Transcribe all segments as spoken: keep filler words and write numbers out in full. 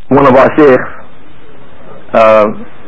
one of our sheikhs, uh,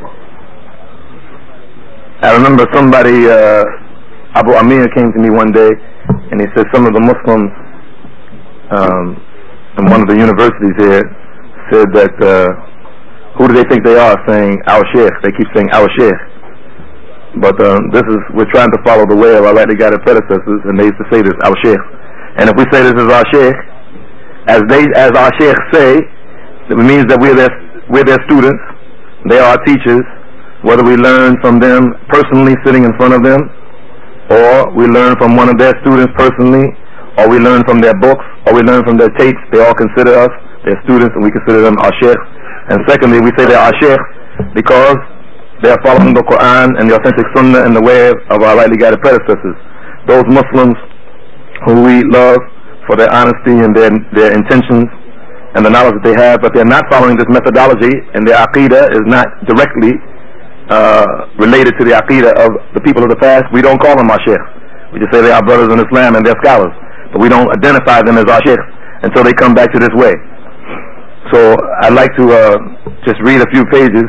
I remember somebody, uh, Abu Amir came to me one day and he said some of the Muslims um, in one of the universities here said that uh, who do they think they are saying our sheikh? They keep saying our sheikh. But um, this is, we're trying to follow the way of our rightly guided predecessors, and they used to say this, our sheikh. And if we say this is our sheikh, as they, as our sheikh say, it means that we're their, we're their students, they are our teachers, whether we learn from them personally sitting in front of them, or we learn from one of their students personally, or we learn from their books, or we learn from their tapes. They all consider us their students, and we consider them our sheikhs. And secondly, we say they're our sheikhs because they are following the Quran and the authentic Sunnah in the way of our rightly guided predecessors. Those Muslims who we love for their honesty and their, their intentions and the knowledge that they have, but they're not following this methodology, and their aqidah is not directly uh, related to the aqidah of the people of the past. We don't call them our sheikhs. We just say they are brothers in Islam and they're scholars, but we don't identify them as our sheikhs until they come back to this way. So I'd like to uh, just read a few pages,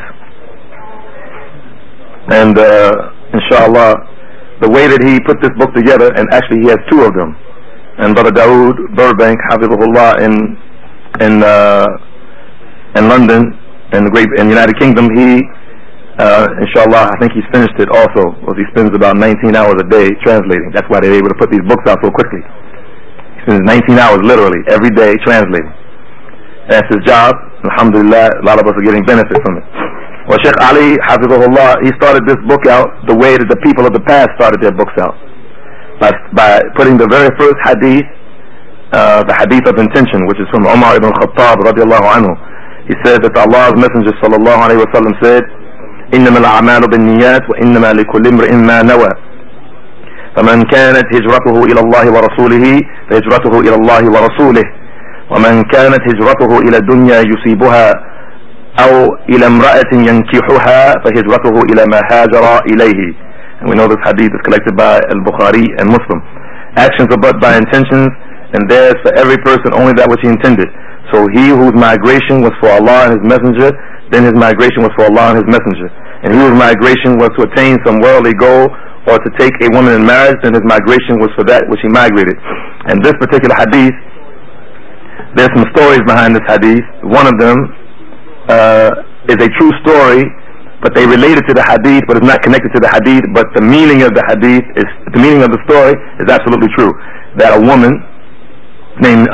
and uh, inshallah, the way that he put this book together, and actually he has two of them, and Brother Dawood Burbank, Hafizahullah, in in uh, in London, in the great in the United Kingdom, he uh, inshallah, I think he's finished it also, because he spends about nineteen hours a day translating. That's why they're able to put these books out so quickly. He spends nineteen hours literally every day translating. That's his job. Alhamdulillah, a lot of us are getting benefit from it. Well, Sheikh Ali, Hafizahullah, he started this book out the way that the people of the past started their books out, by, by putting the very first hadith, uh, the hadith of intention, which is from Umar ibn Khattab radiallahu anhu. He said that Allah's Messenger sallallahu alayhi wa sallam said, إِنَّمَا الْأَعْمَالُ بِالنِّيَّاتِ وَإِنَّمَا لِكُلِّ امْرِئٍ مَّا نَوَى فَمَنْ كَانَتْ هِجْرَتُهُ إِلَى اللَّهِ وَرَسُولِهِ فَهِجْرَتُهُ إِلَى اللَّهِ وَرَسُولِهِ وَمَنْ كَانَتْ هِجْرَتُهُ إِلَى الدُّنْيَا يُصِيبُهَا أو إلى امرأة ينكحها فهجرته إلى ما هاجر إليه. And we know this hadith is collected by Al-Bukhari and Muslim. Actions are but by intentions, and there is for every person only that which he intended. So he whose migration was for Allah and His Messenger, then his migration was for Allah and His Messenger. And he whose migration was to attain some worldly goal or to take a woman in marriage, then his migration was for that which he migrated. And this particular hadith, there's some stories behind this hadith. One of them Uh, is a true story, but they relate it to the hadith, but it's not connected to the hadith, but the meaning of the hadith is, the meaning of the story is absolutely true. That a woman named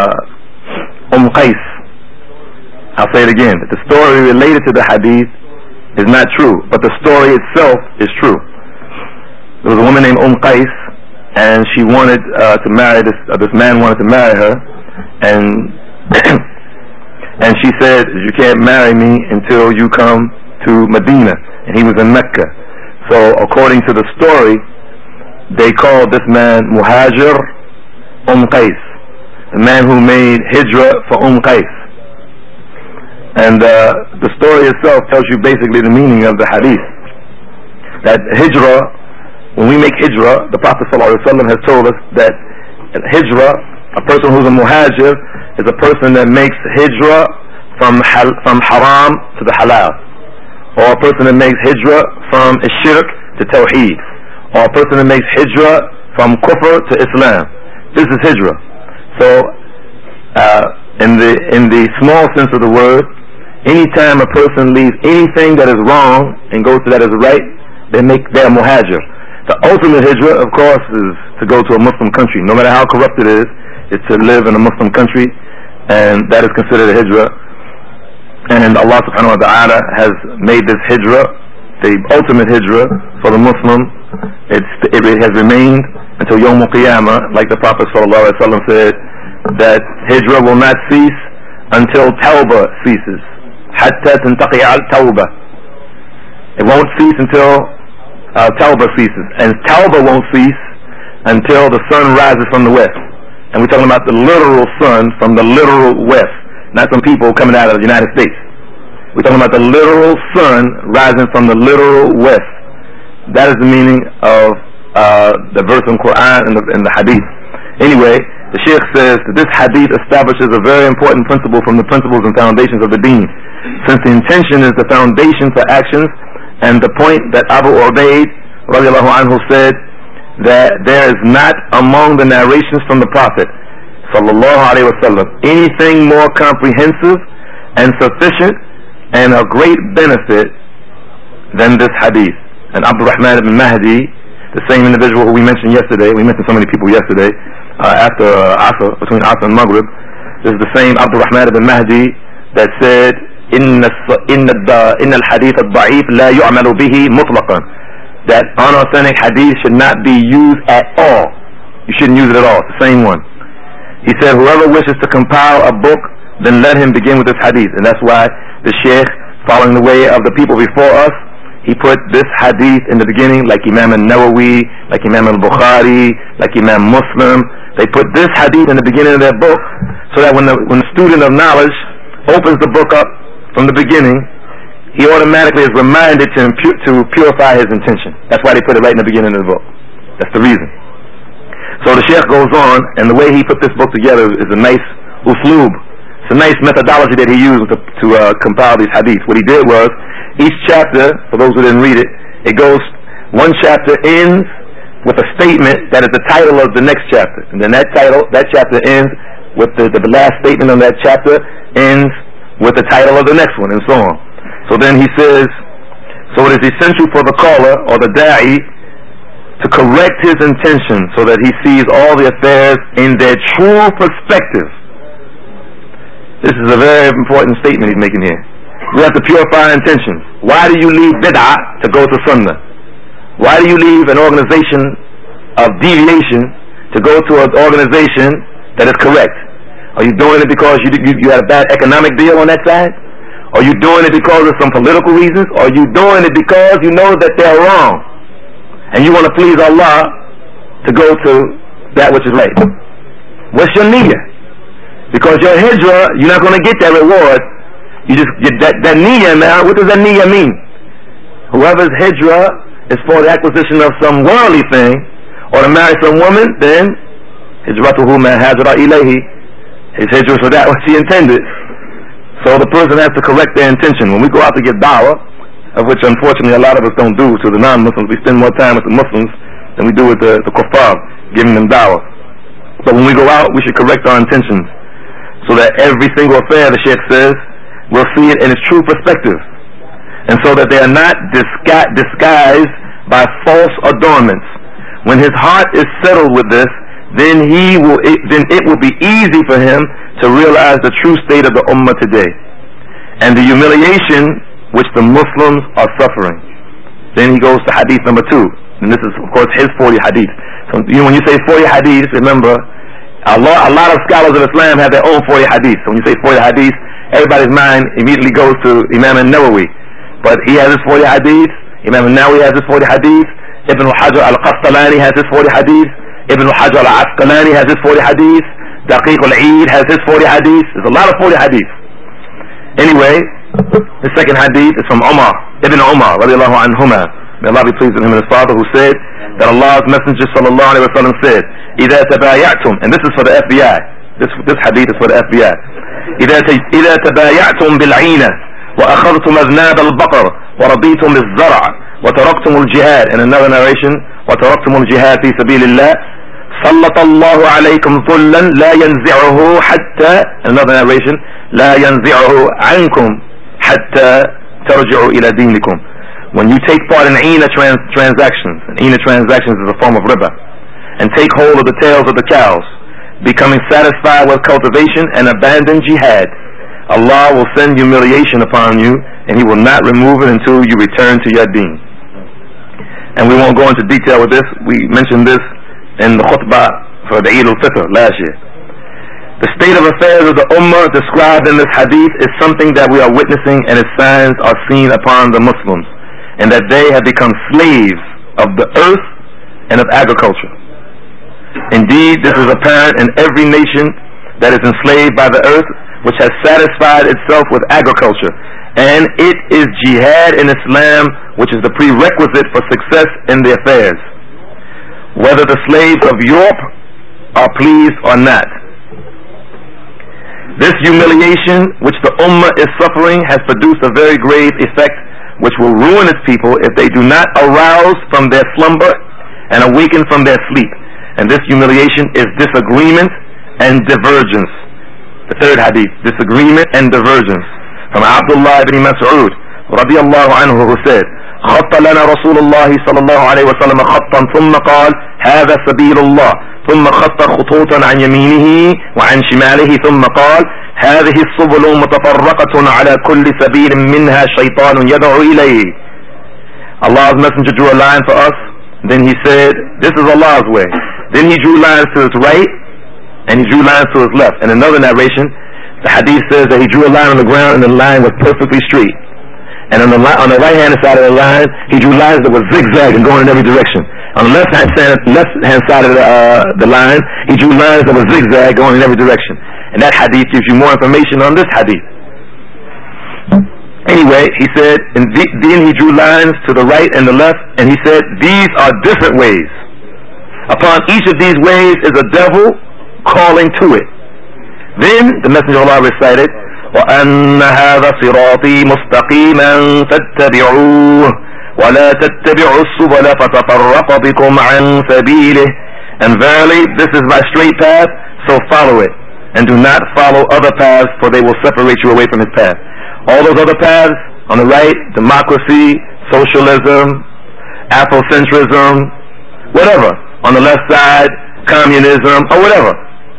uh, Umm Qais, I'll say it again, that the story related to the hadith is not true, but the story itself is true. There was a woman named Umm Qais, and she wanted uh, to marry this, uh, this man wanted to marry her, and and she said, you can't marry me until you come to Medina. And he was in Mecca. So according to the story, they called this man Muhajir Umm Qais, the man who made hijrah for Umm Qais. And uh, the story itself tells you basically the meaning of the hadith. That hijrah, when we make hijrah, the Prophet ﷺ has told us that hijrah, a person who's a muhajir, is a person that makes hijrah from hal, from haram to the halal, or a person that makes hijrah from shirk to tawheed, or a person that makes hijrah from kufr to Islam. This is hijrah. So, uh, in the in the small sense of the word, anytime a person leaves anything that is wrong and goes to that is right, they make their muhajir. The ultimate hijrah, of course, is to go to a Muslim country, no matter how corrupt it is. It's to live in a Muslim country, and that is considered a hijrah. And Allah subhanahu wa ta'ala has made this hijrah, the ultimate hijrah for the Muslim. It's, it has remained until Yawm al-Qiyamah, like the Prophet sallallahu alaihi wasallam said, that hijrah will not cease until tawbah ceases. Hatta tantaqi al-tawbah. It won't cease until uh, tawbah ceases. And tawbah won't cease until the sun rises from the west. And we're talking about the literal sun from the literal west, not some people coming out of the United States. We're talking about the literal sun rising from the literal west. That is the meaning of uh, the verse in Quran and the, and the hadith. Anyway, the Sheikh says that this hadith establishes a very important principle from the principles and foundations of the deen. Since the intention is the foundation for actions, and the point that Abu Ubaid radiallahu anhu said that there is not among the narrations from the Prophet sallallahu alaihi wasallam anything more comprehensive and sufficient and a great benefit than this hadith. And Abdul Rahman ibn Mahdi, the same individual who we mentioned yesterday, we mentioned so many people yesterday, uh, after uh, Asr, between Asr and Maghrib, this is the same Abdul Rahman ibn Mahdi that said, إن إن إن الحديث الضعيف لا يعمل به مطلقا, that unauthentic hadith should not be used at all. You shouldn't use it at all. It's the same one. He said, whoever wishes to compile a book, then let him begin with this hadith. And that's why the Sheikh, following the way of the people before us, he put this hadith in the beginning, like Imam al-Nawawi, like Imam al-Bukhari, like Imam Muslim. They put this hadith in the beginning of their book, so that when the, when the student of knowledge opens the book up from the beginning, he automatically is reminded to, impu- to purify his intention. That's why they put it right in the beginning of the book. That's the reason. So the Sheikh goes on, and the way he put this book together is a nice usloob. It's a nice methodology that he used to, to uh, compile these hadiths. What he did was, each chapter, for those who didn't read it, it goes, one chapter ends with a statement that is the title of the next chapter. And then that title, that chapter ends with the, the last statement on that chapter ends with the title of the next one, and so on. So then he says, so it is essential for the caller or the da'i to correct his intention so that he sees all the affairs in their true perspective. This is a very important statement he's making here. We have to purify intentions. Why do you leave bid'ah to go to sunnah? Why do you leave an organization of deviation to go to an organization that is correct? Are you doing it because you, you, you had a bad economic deal on that side? Are you doing it because of some political reasons? Or are you doing it because you know that they're wrong and you want to please Allah to go to that which is right? What's your niyyah? Because your hijrah, you're not going to get that reward. You just get that, that niyyah now. What does that niyyah mean? Whoever's hijrah is for the acquisition of some worldly thing or to marry some woman, then hijratuhu ma hajra ilayhi. His hijrah for that which he intended. So the person has to correct their intention. When we go out to get dawah, of which unfortunately a lot of us don't do to the non-Muslims, we spend more time with the Muslims than we do with the, the kuffar, giving them dawah. But when we go out, we should correct our intentions so that every single affair, the Sheikh says, we'll see it in its true perspective. And so that they are not disgu- disguised by false adornments. When his heart is settled with this, then he will. It, then it will be easy for him to realize the true state of the ummah today, and the humiliation which the Muslims are suffering. Then he goes to hadith number two, and this is of course his forty hadith. So you know, when you say forty hadith, remember, a lot, a lot of scholars of Islam have their own forty hadith. So when you say forty hadith, everybody's mind immediately goes to Imam al-Nawawi, but he has his forty hadith. Imam al-Nawawi has his forty hadith. Ibn al-Hajar al-Qastalani has his forty hadith. Ibn Hajar al-Asqalani has his forty hadith. Daqiq al-Eid has his forty hadith. There's a lot of forty hadith. Anyway, the second hadith is from Umar, Ibn Umar, radiallahu anhuma. May Allah be pleased with him and his father, who said that Allah's Messenger sallallahu alayhi wa sallam said, إِذَا تَبَايَعْتُمْ, and this is for the F B I. This, this hadith is for the F B I. إِذَا تَبَايَعْتُمْ بِالْعِينَةِ وَأَخَذْتُمْ أَذْنَابَ الْبَقَرِ وَرَضِيتُمْ بِالزَّرْعِ وَتَرَكْتُمُ الْجِهَادِ. In another narration, وَتَرَكْتُمُ الْجِهَادِ فِي سَبِيلِ اللَّهِ سَلَّطَ اللَّهُ عَلَيْكُمْ ظُلًّا لَا يَنْزِعُهُ حَتَّى, another narration, لَا يَنْزِعُهُ عَنْكُمْ حَتَّى تَرْجِعُوا إِلَى دِينِكُمْ. When you take part in Eena trans- transactions, and Eena transactions is a form of riba, and take hold of the tails of the cows, becoming satisfied with cultivation and abandon jihad, Allah will send humiliation upon you, and He will not remove it until you return to your deen. And we won't go into detail with this. We mentioned this in the khutbah for the Eid al-Fitr last year. The state of affairs of the Ummah described in this hadith is something that we are witnessing, and its signs are seen upon the Muslims, and that they have become slaves of the earth and of agriculture. Indeed, this is apparent in every nation that is enslaved by the earth, which has satisfied itself with agriculture, and it is jihad in Islam which is the prerequisite for success in the affairs. Whether the slaves of Europe are pleased or not. This humiliation which the ummah is suffering has produced a very grave effect which will ruin its people if they do not arouse from their slumber and awaken from their sleep. And this humiliation is disagreement and divergence. The third hadith, disagreement and divergence. From Abdullah ibn Mas'ud radiyallahu anhu, who said, خط لنا رسول الله صلى الله عليه وسلم خطا ثم قال هذا سبيل الله ثم خط خطوطا عن يمينه وعن شماله ثم قال هذه السبل متفرقة على كل سبيل منها شيطان يدعو إليه. Allah's messenger drew a line for us. Then he said, this is Allah's way. Then he drew lines to his right and he drew lines to his left. In another narration, the hadith says that he drew a line on the ground and the line was perfectly straight. And on the, on the right-hand side of the line, he drew lines that were zigzagging, going in every direction. On the left-hand side, left-hand side of the, uh, the line, he drew lines that were zigzag, going in every direction. And that hadith gives you more information on this hadith. Anyway, he said, and then he drew lines to the right and the left, and he said, these are different ways. Upon each of these ways is a devil calling to it. Then the Messenger of Allah recited, وأن هذا صراطي مستقيما فاتبعوه ولا تتبعوا السبل فتفرق بكم عن سبيله. And verily, this is my straight path, so follow it, and do not follow other paths, for they will separate you away from his path. All those other paths on the right, democracy, socialism, Afrocentrism, whatever. On the left side, communism, or whatever.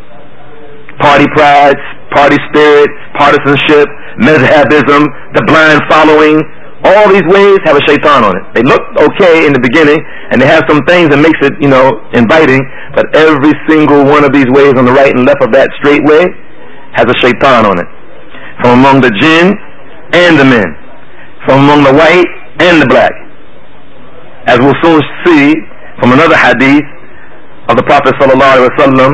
Party pride, party spirit, partisanship, mazhabism, the blind following. All these ways have a shaitan on it. They look okay in the beginning, and they have some things that makes it, you know, inviting, but every single one of these ways on the right and left of that straight way has a shaitan on it. From among the jinn and the men. From among the white and the black. As we'll soon see from another hadith of the Prophet sallallahu alaihi wasallam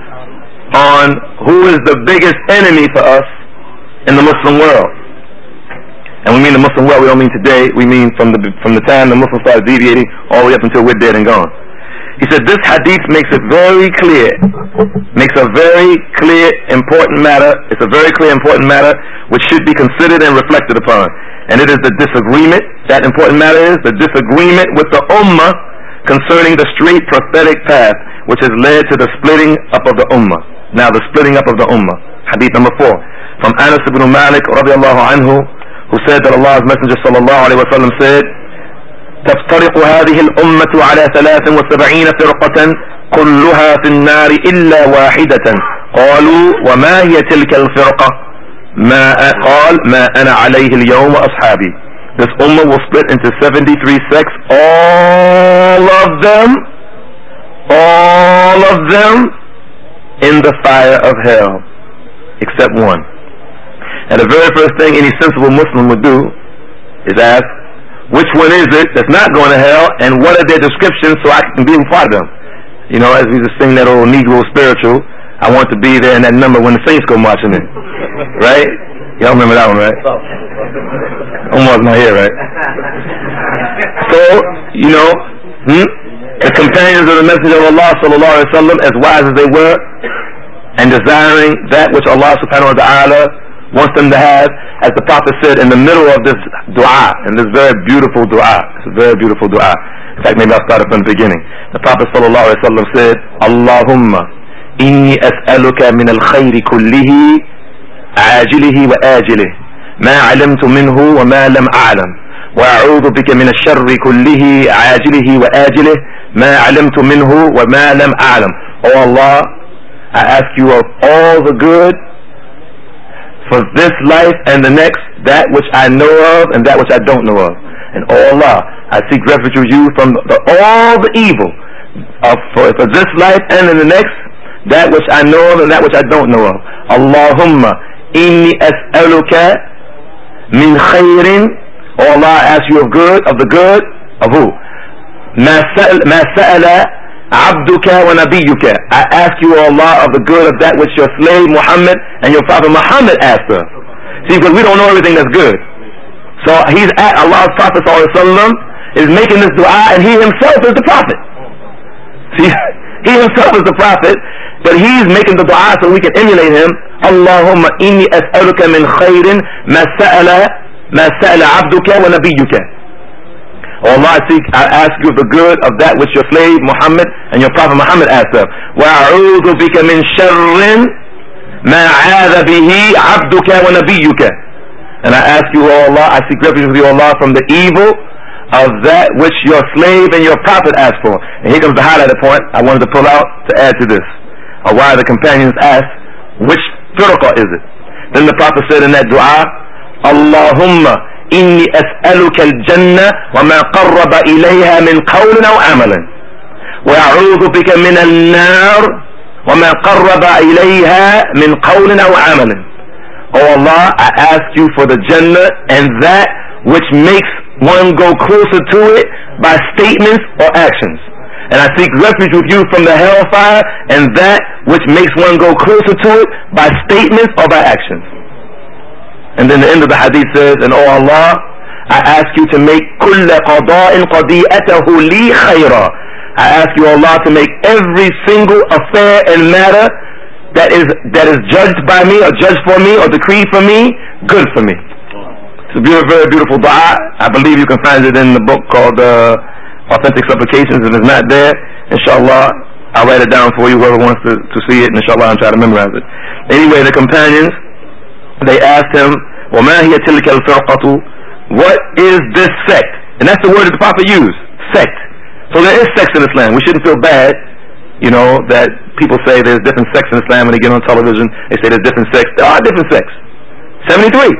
on who is the biggest enemy for us in the Muslim world. And we mean the Muslim world, we don't mean today, we mean from the from the time the Muslims started deviating all the way up until we're dead and gone. He said this hadith makes it very clear, makes a very clear, important matter, it's a very clear, important matter which should be considered and reflected upon. And it is the disagreement, that important matter is the disagreement with the ummah concerning the straight prophetic path which has led to the splitting up of the ummah. Now the splitting up of the ummah. Hadith number four. From Anas ibn Malik radiallahu anhu, who said that Allah's Messenger sallallahu alayhi wa sallam said, تفترق هذه الأمة على ثلاث وسبعين فرقة كلها في النار إلا واحدة. قالوا وما هي تلك الفرقة؟ ما قال ما أنا عليه اليوم وأصحابي. This ummah will split into seventy-three sects, all of them, all of them in the fire of hell, except one. And the very first thing any sensible Muslim would do is ask, which one is it that's not going to hell, and what are their descriptions so I can be part of them? You know, as we just sing that old Negro spiritual, I want to be there in that number when the saints go marching in. Right? Y'all remember that one, right? Omar's not here, right? So, you know, hmm? the companions of the Messenger of Allah sallallahu alaihi wasallam, as wise as they were, and desiring that which Allah subhanahu wa ta'ala wants them to have, as the Prophet said in the middle of this dua, and this very beautiful dua, it's a very beautiful dua. In fact, maybe I'll start it from the beginning. The Prophet sallallahu alaihi wasallam said, Allahumma inni as'aluka min al-khayri kullihi ajilihi wa ajilihi ma alimtu minhu wa ma lam a'lam wa a'udhu bika min al-sharri kullihi ajilihi wa ajilihi ma alimtu minhu wa ma lam a'lam. Oh Allah, I ask you of all the good for this life and the next, that which I know of and that which I don't know of. And oh Allah, I seek refuge with you from the, all the evil of, for, for this life and in the next, that which I know of and that which I don't know of. Allahumma inni as'aluka min khayrin. Oh Allah, I ask you of good, of the good, of who? Ma sa'ala abduka wa nabiyyuka. I ask you, O Allah, of the good of that which your slave Muhammad and your prophet Muhammad asked us. See, because we don't know everything that's good. So he's at Allah's Prophet sallallahu alaihi wasallam is making this dua, and he himself is the prophet. See, He himself is the Prophet, but he's making the dua so we can emulate him. Allahumma inni as'aluka min khayrin ma sa'ala ma sa'ala abduka wa nabiyyuka. Oh Allah, I seek, I ask you the good of that which your slave Muhammad and your Prophet Muhammad asked of. Wa a'udhu bika min sharrin ma 'adha bihi abduka wa nabiyyuka. And I ask you, oh Allah, I seek refuge with you, Allah, from the evil of that which your slave and your prophet asked for. And here comes the highlighted point I wanted to pull out to add to this. Or why the companions asked, which firqa is it? Then the Prophet said in that dua, Allahumma inni as'aluka al-jannah wa ma qarraba ilayha min qawlin aw amalin. Wa a'udhu bika min al-nar wa ma qarraba ilayha min qawlin aw amalin. Oh Allah, I ask you for the Jannah and that which makes one go closer to it by statements or actions. And I seek refuge with you from the hellfire and that which makes one go closer to it by statements or by actions. And then the end of the hadith says, and oh Allah, I ask you to make كُلَّ قَضَاءٍ قَضِيئَتَهُ لِي خَيْرًا. I ask you, Allah, to make every single affair and matter that is that is judged by me or judged for me or decreed for me, good for me. It's a beautiful, very beautiful dua. I believe you can find it in the book called uh, Authentic Supplications. If it's not there, inshallah, I'll write it down for you, whoever wants to, to see it, and inshallah I'll try to memorize it. Anyway, the companions, they asked him, وَمَا هِيَ تِلْكَ الْفِرْقَةُ? What is this sect? And that's the word that the Prophet used, sect. So there is sects in Islam. We shouldn't feel bad, you know, that people say there's different sects in Islam. When they get on television, they say there's different sects. There are different sects. seventy-three.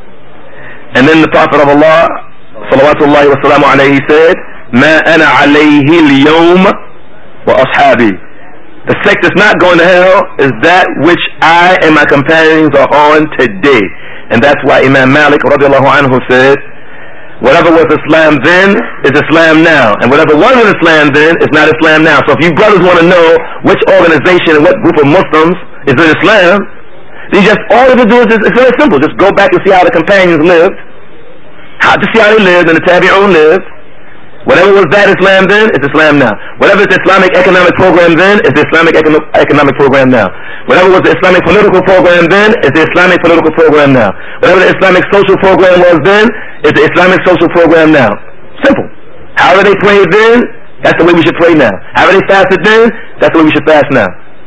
And then the Prophet of Allah, salawatullahi wa salamu alayhi, said, مَا أَنَا عَلَيْهِ الْيَوْمَ وَأَصْحَابِي. The sect that's not going to hell is that which I and my companions are on today. And that's why Imam Malik radiallahu anhu said, whatever was Islam then is Islam now. And whatever wasn't Islam then is not Islam now. So if you brothers want to know which organization and what group of Muslims is in Islam, then just all you have to do is just, it's very simple. Just go back and see how the companions lived. How to see how they lived and the Tabi'un lived. Whatever was that Islam then, it's Islam now. Whatever is the Islamic economic program then, is the Islamic econo- economic program now. Whatever was the Islamic political program then, is the Islamic political program now. Whatever the Islamic social program was then, is the Islamic social program now. Simple. However they prayed then, that's the way we should pray now. However they fasted then, that's the way we should fast now.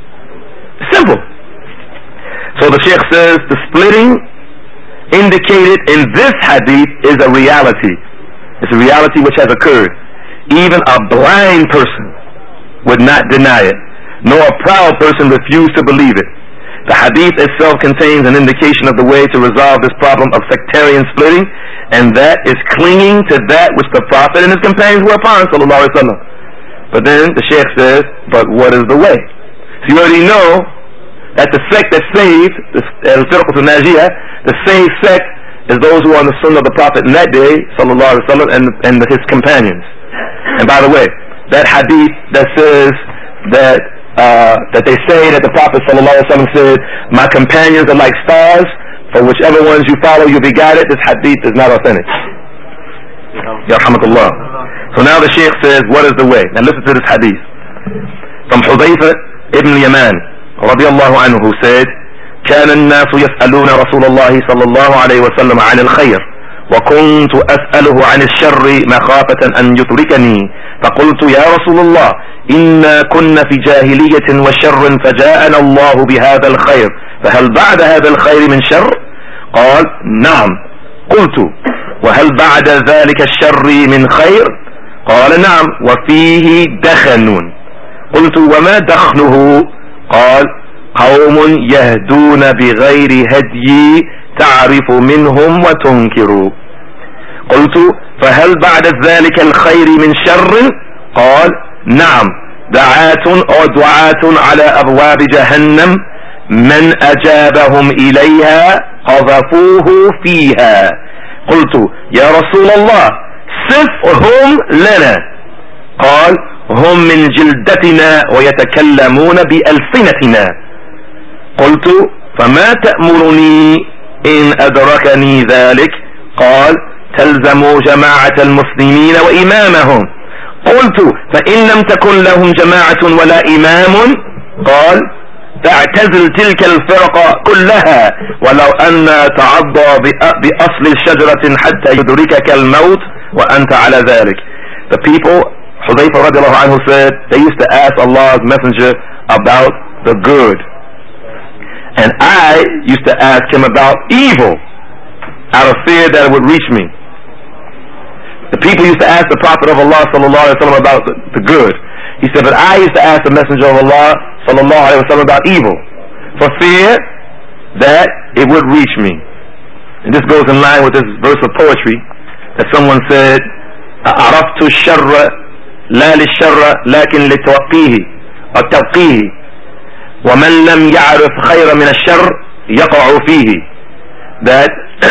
Simple. So the Sheikh says, the splitting indicated in this hadith is a reality. It's a reality which has occurred. Even a blind person would not deny it, nor a proud person refuse to believe it. The hadith itself contains an indication of the way to resolve this problem of sectarian splitting, and that is clinging to that which the Prophet and his companions were upon, sallallahu alaihi wasallam. But then the Shaykh says, but what is the way? So you already know that the sect that saved, the Al-Firqat al-Najiyah, the saved sect, is those who are on the sunnah of the Prophet in that day, sallallahu alaihi wasallam, and, and his companions. And by the way, that hadith that says that uh, that they say that the Prophet sallallahu alaihi wasallam said, my companions are like stars, for whichever ones you follow you'll be guided, this hadith is not authentic. Yarhamakallah. So now the Shaykh says, what is the way? Now listen to this hadith. From Hudayfa ibn Yaman, radiyallahu anhu, who said, كان الناس يسألون رسول الله صلى الله عليه وسلم عن الخير وكنت أسأله عن الشر مخافة أن يتركني فقلت يا رسول الله إنا كنا في جاهلية وشر فجاءنا الله بهذا الخير فهل بعد هذا الخير من شر؟ قال نعم. قلت وهل بعد ذلك الشر من خير؟ قال نعم وفيه دخن. قلت وما دخنه؟ قال قوم يهدون بغير هدي تعرف منهم وتنكر. قلت فهل بعد ذلك الخير من شر؟ قال نعم دعاة أو دعاة على أبواب جهنم من أجابهم إليها قذفوه فيها. قلت يا رسول الله صفهم لنا. قال هم من جلدتنا ويتكلمون بألسنتنا. قلت فما تأمرني إن أدركني ذلك؟ قال تلزم جماعة المسلمين وإمامهم. قلت فإن لم تكن لهم جماعة ولا إمام قال فاعتزل تلك الفرق كلها ولو أن تعضى بأصل الشجرة حتى يدركك الموت وأنت على ذلك. The people, Hudayfa radiallahu anhu said, they used to ask Allah's messenger about the good, and I used to ask him about evil out of fear that it would reach me. The people used to ask the Prophet of Allah sallallahu alaihi wasallam about the, the good. He said, but I used to ask the Messenger of Allah sallallahu alaihi wasallam about evil for fear that it would reach me. And this goes in line with this verse of poetry that someone said, عرفت الشر لا للشر لكن لتوقيه أو توقيه ومن لم يعرف خير من الشر يقع فيه. That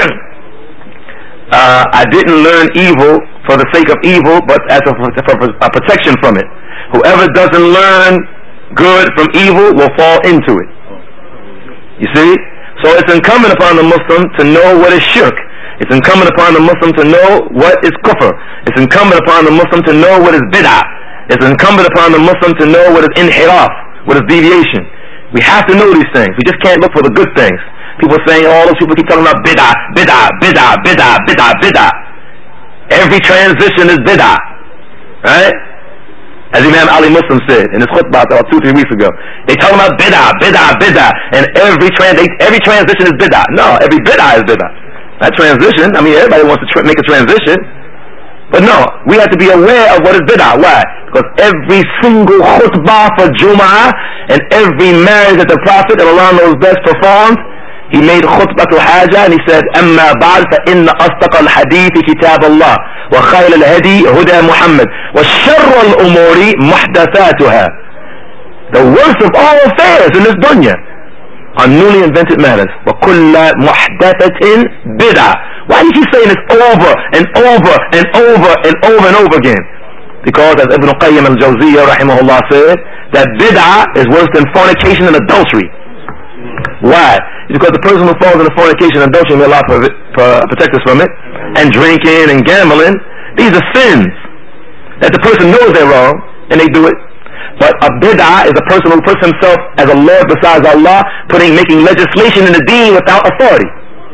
uh, I didn't learn evil for the sake of evil, but as a, for a protection from it. Whoever doesn't learn good from evil will fall into it. You see? So it's incumbent upon the Muslim to know what is shirk. It's incumbent upon the Muslim to know what is kufr. It's incumbent upon the Muslim to know what is bid'ah. It's incumbent upon the Muslim to know what is inhiraf, what is deviation. We have to know these things. We just can't look for the good things. People saying, all those people keep talking about bid'ah, bid'ah, bid'ah, bid'ah, bid'ah, bid'ah. Every transition is bid'ah. Right? As Imam Ali Muslim said in his khutbah about two, three weeks ago. They talking about bid'ah, bid'ah, bid'ah, and every, trans every transition is bid'ah. No, every bid'ah is bid'ah. That transition, I mean, everybody wants to tra make a transition. But no, we have to be aware of what is bid'ah. Why? Because every single khutbah for Jum'ah and every marriage that the Prophet and Allah knows best performed, he made khutbatul hajah and he said, أما بعد فإن أصدق الحديث كتاب الله وخير الهدي هدى محمد وشر الأمور محدثاتها. The worst of all affairs in this dunya are newly invented matters. وكل محدثة بدعة. Why do you keep saying this over and over and over and over and over again? Because as Ibn Qayyim al-Jawziyah rahimahullah said, that bid'ah is worse than fornication and adultery. Why? It's because the person who falls into fornication and adultery, may Allah protect us from it, and drinking and gambling, these are sins that the person knows they're wrong and they do it. But a bid'ah is a person who puts himself as a Lord besides Allah, putting, making legislation in the deen without authority.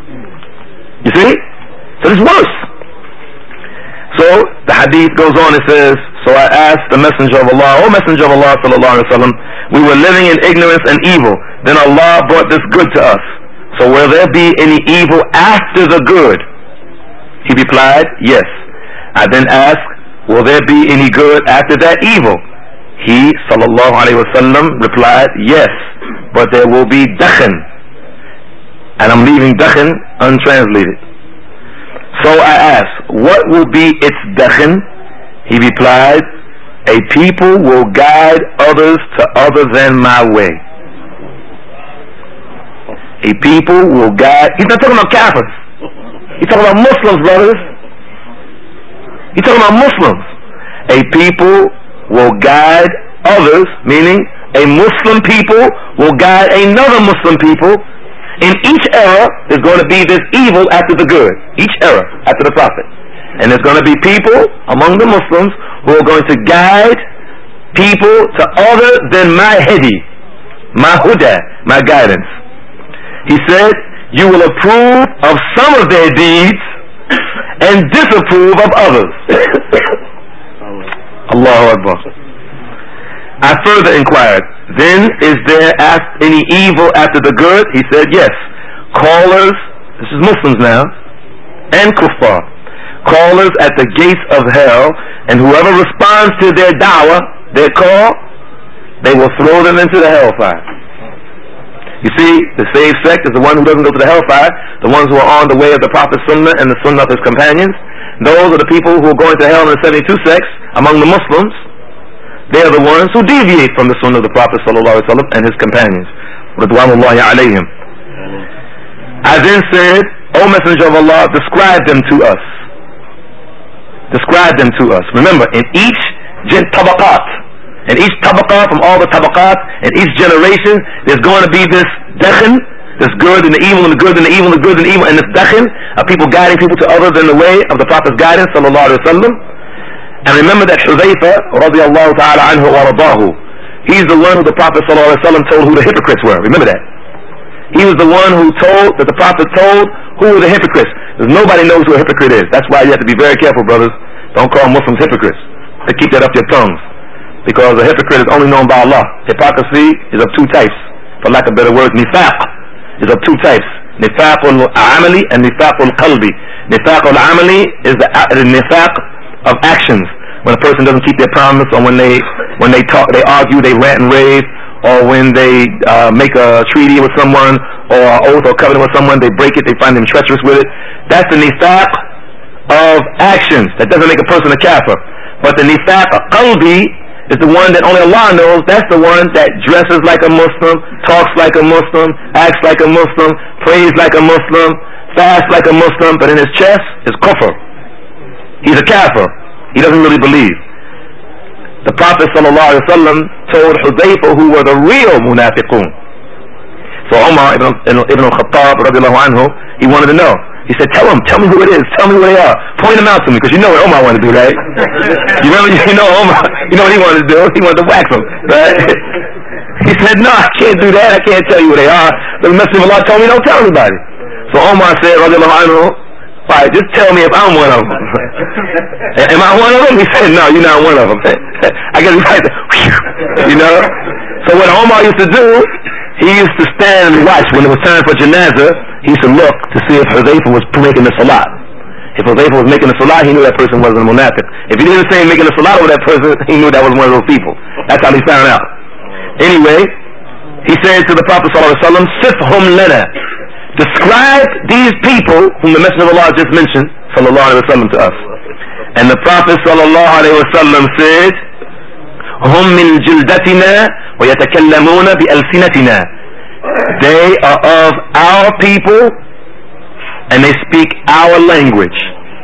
You see? So it's worse. So the hadith goes on, it says, so I asked the Messenger of Allah, O Messenger of Allah sallallahu alaihi wasallam, we were living in ignorance and evil. Then Allah brought this good to us. So will there be any evil after the good? He replied, yes. I then asked, will there be any good after that evil? He sallallahu alaihi wasallam replied, yes, but there will be dakhan. And I'm leaving dakhan untranslated. So I asked, what will be its dakhan? He replied, a people will guide others to other than my way. A people will guide. He's not talking about Kafirs. He's talking about Muslims, brothers. He's talking about Muslims. A people will guide others, meaning a Muslim people will guide another Muslim people. In each era, there's going to be this evil after the good. Each era after the Prophet. And there's going to be people among the Muslims who are going to guide people to other than my hadi, my huda, my guidance. He said, you will approve of some of their deeds and disapprove of others. Allahu Akbar. I further inquired, then is there any evil after the good? He said, yes. Callers, this is Muslims now, and kuffar, callers at the gates of hell, and whoever responds to their da'wah, their call, they will throw them into the hellfire. You see, the saved sect is the one who doesn't go to the hellfire, the ones who are on the way of the Prophet's sunnah and the sunnah of his companions. Those are the people who are going to hell in the seventy-two sects among the Muslims. They are the ones who deviate from the sunnah of the Prophet sallallahu alaihi wasallam and his companions. Ridwanullahi alayhim. I then said, O Messenger of Allah, describe them to us. Describe them to us. Remember, in each gen tabaqat, in each tabaqat from all the tabaqat, in each generation, there's going to be this dakhan, this good and the evil and the good and the evil and the good and the evil, and this dakhan of people guiding people to other than the way of the Prophet's guidance sallallahu alaihi wasallam. And remember that Hudhayfa radiallahu ta'ala anhu wa radahu, he's the one who the Prophet sallallahu alaihi wasallam told who the hypocrites were. Remember that. He was the one who told, that the Prophet told who were the hypocrites. Because nobody knows who a hypocrite is. That's why you have to be very careful, brothers. Don't call Muslims hypocrites. To keep that up your tongues. Because a hypocrite is only known by Allah. Hypocrisy is of two types. For lack of better words, nifaq is of two types. Nifaq al-amali and nifaq al-qalbi. Nifaq al-amali is the, the nifaq of actions. When a person doesn't keep their promise, or when they when they talk, they argue, they rant and rave, or when they uh, make a treaty with someone, or an oath or covenant with someone, they break it, they find them treacherous with it. That's the nifaq of actions. That doesn't make a person a kafir. But the nifaq qalbi is the one that only Allah knows. That's the one that dresses like a Muslim, talks like a Muslim, acts like a Muslim, prays like a Muslim, fasts like a Muslim, but in his chest is kufr. He's a kafir. He doesn't really believe. The Prophet sallallahu alaihi wasallam told Hudhayfa who were the real munafiqun. So Umar ibn, ibn al-Khattab radiallahu anhu, he wanted to know. He said, tell him, tell me who it is, tell me who they are. Point them out to me, because you know what Umar wanted to do, right? You remember, you know Umar, you know what he wanted to do? He wanted to wax them, right? He said, no, I can't do that, I can't tell you who they are. The Messenger of Allah told me, don't tell anybody. So Umar said, radiallahu anhu, all right, just tell me if I'm one of them. Am I one of them? He said, no, you're not one of them. I guess he's like, you know? So what Umar used to do, he used to stand and watch when it was time for janazah. He used to look to see if Hudhayfa was making the salat. If Hudhayfa was making the salat, he knew that person wasn't a munafiq. If he didn't say making the salat over that person, he knew that was one of those people. That's how he found out. Anyway, he said to the Prophet sallallahu alaihi wasallam, "Sifhum lana." Describe these people whom the Messenger of Allah just mentioned, sallallahu alaihi wasallam, to us. And the Prophet sallallahu alaihi wasallam said, "Hum min jildatina wa yatakallamuna bi alsinatina." They are of our people and they speak our language.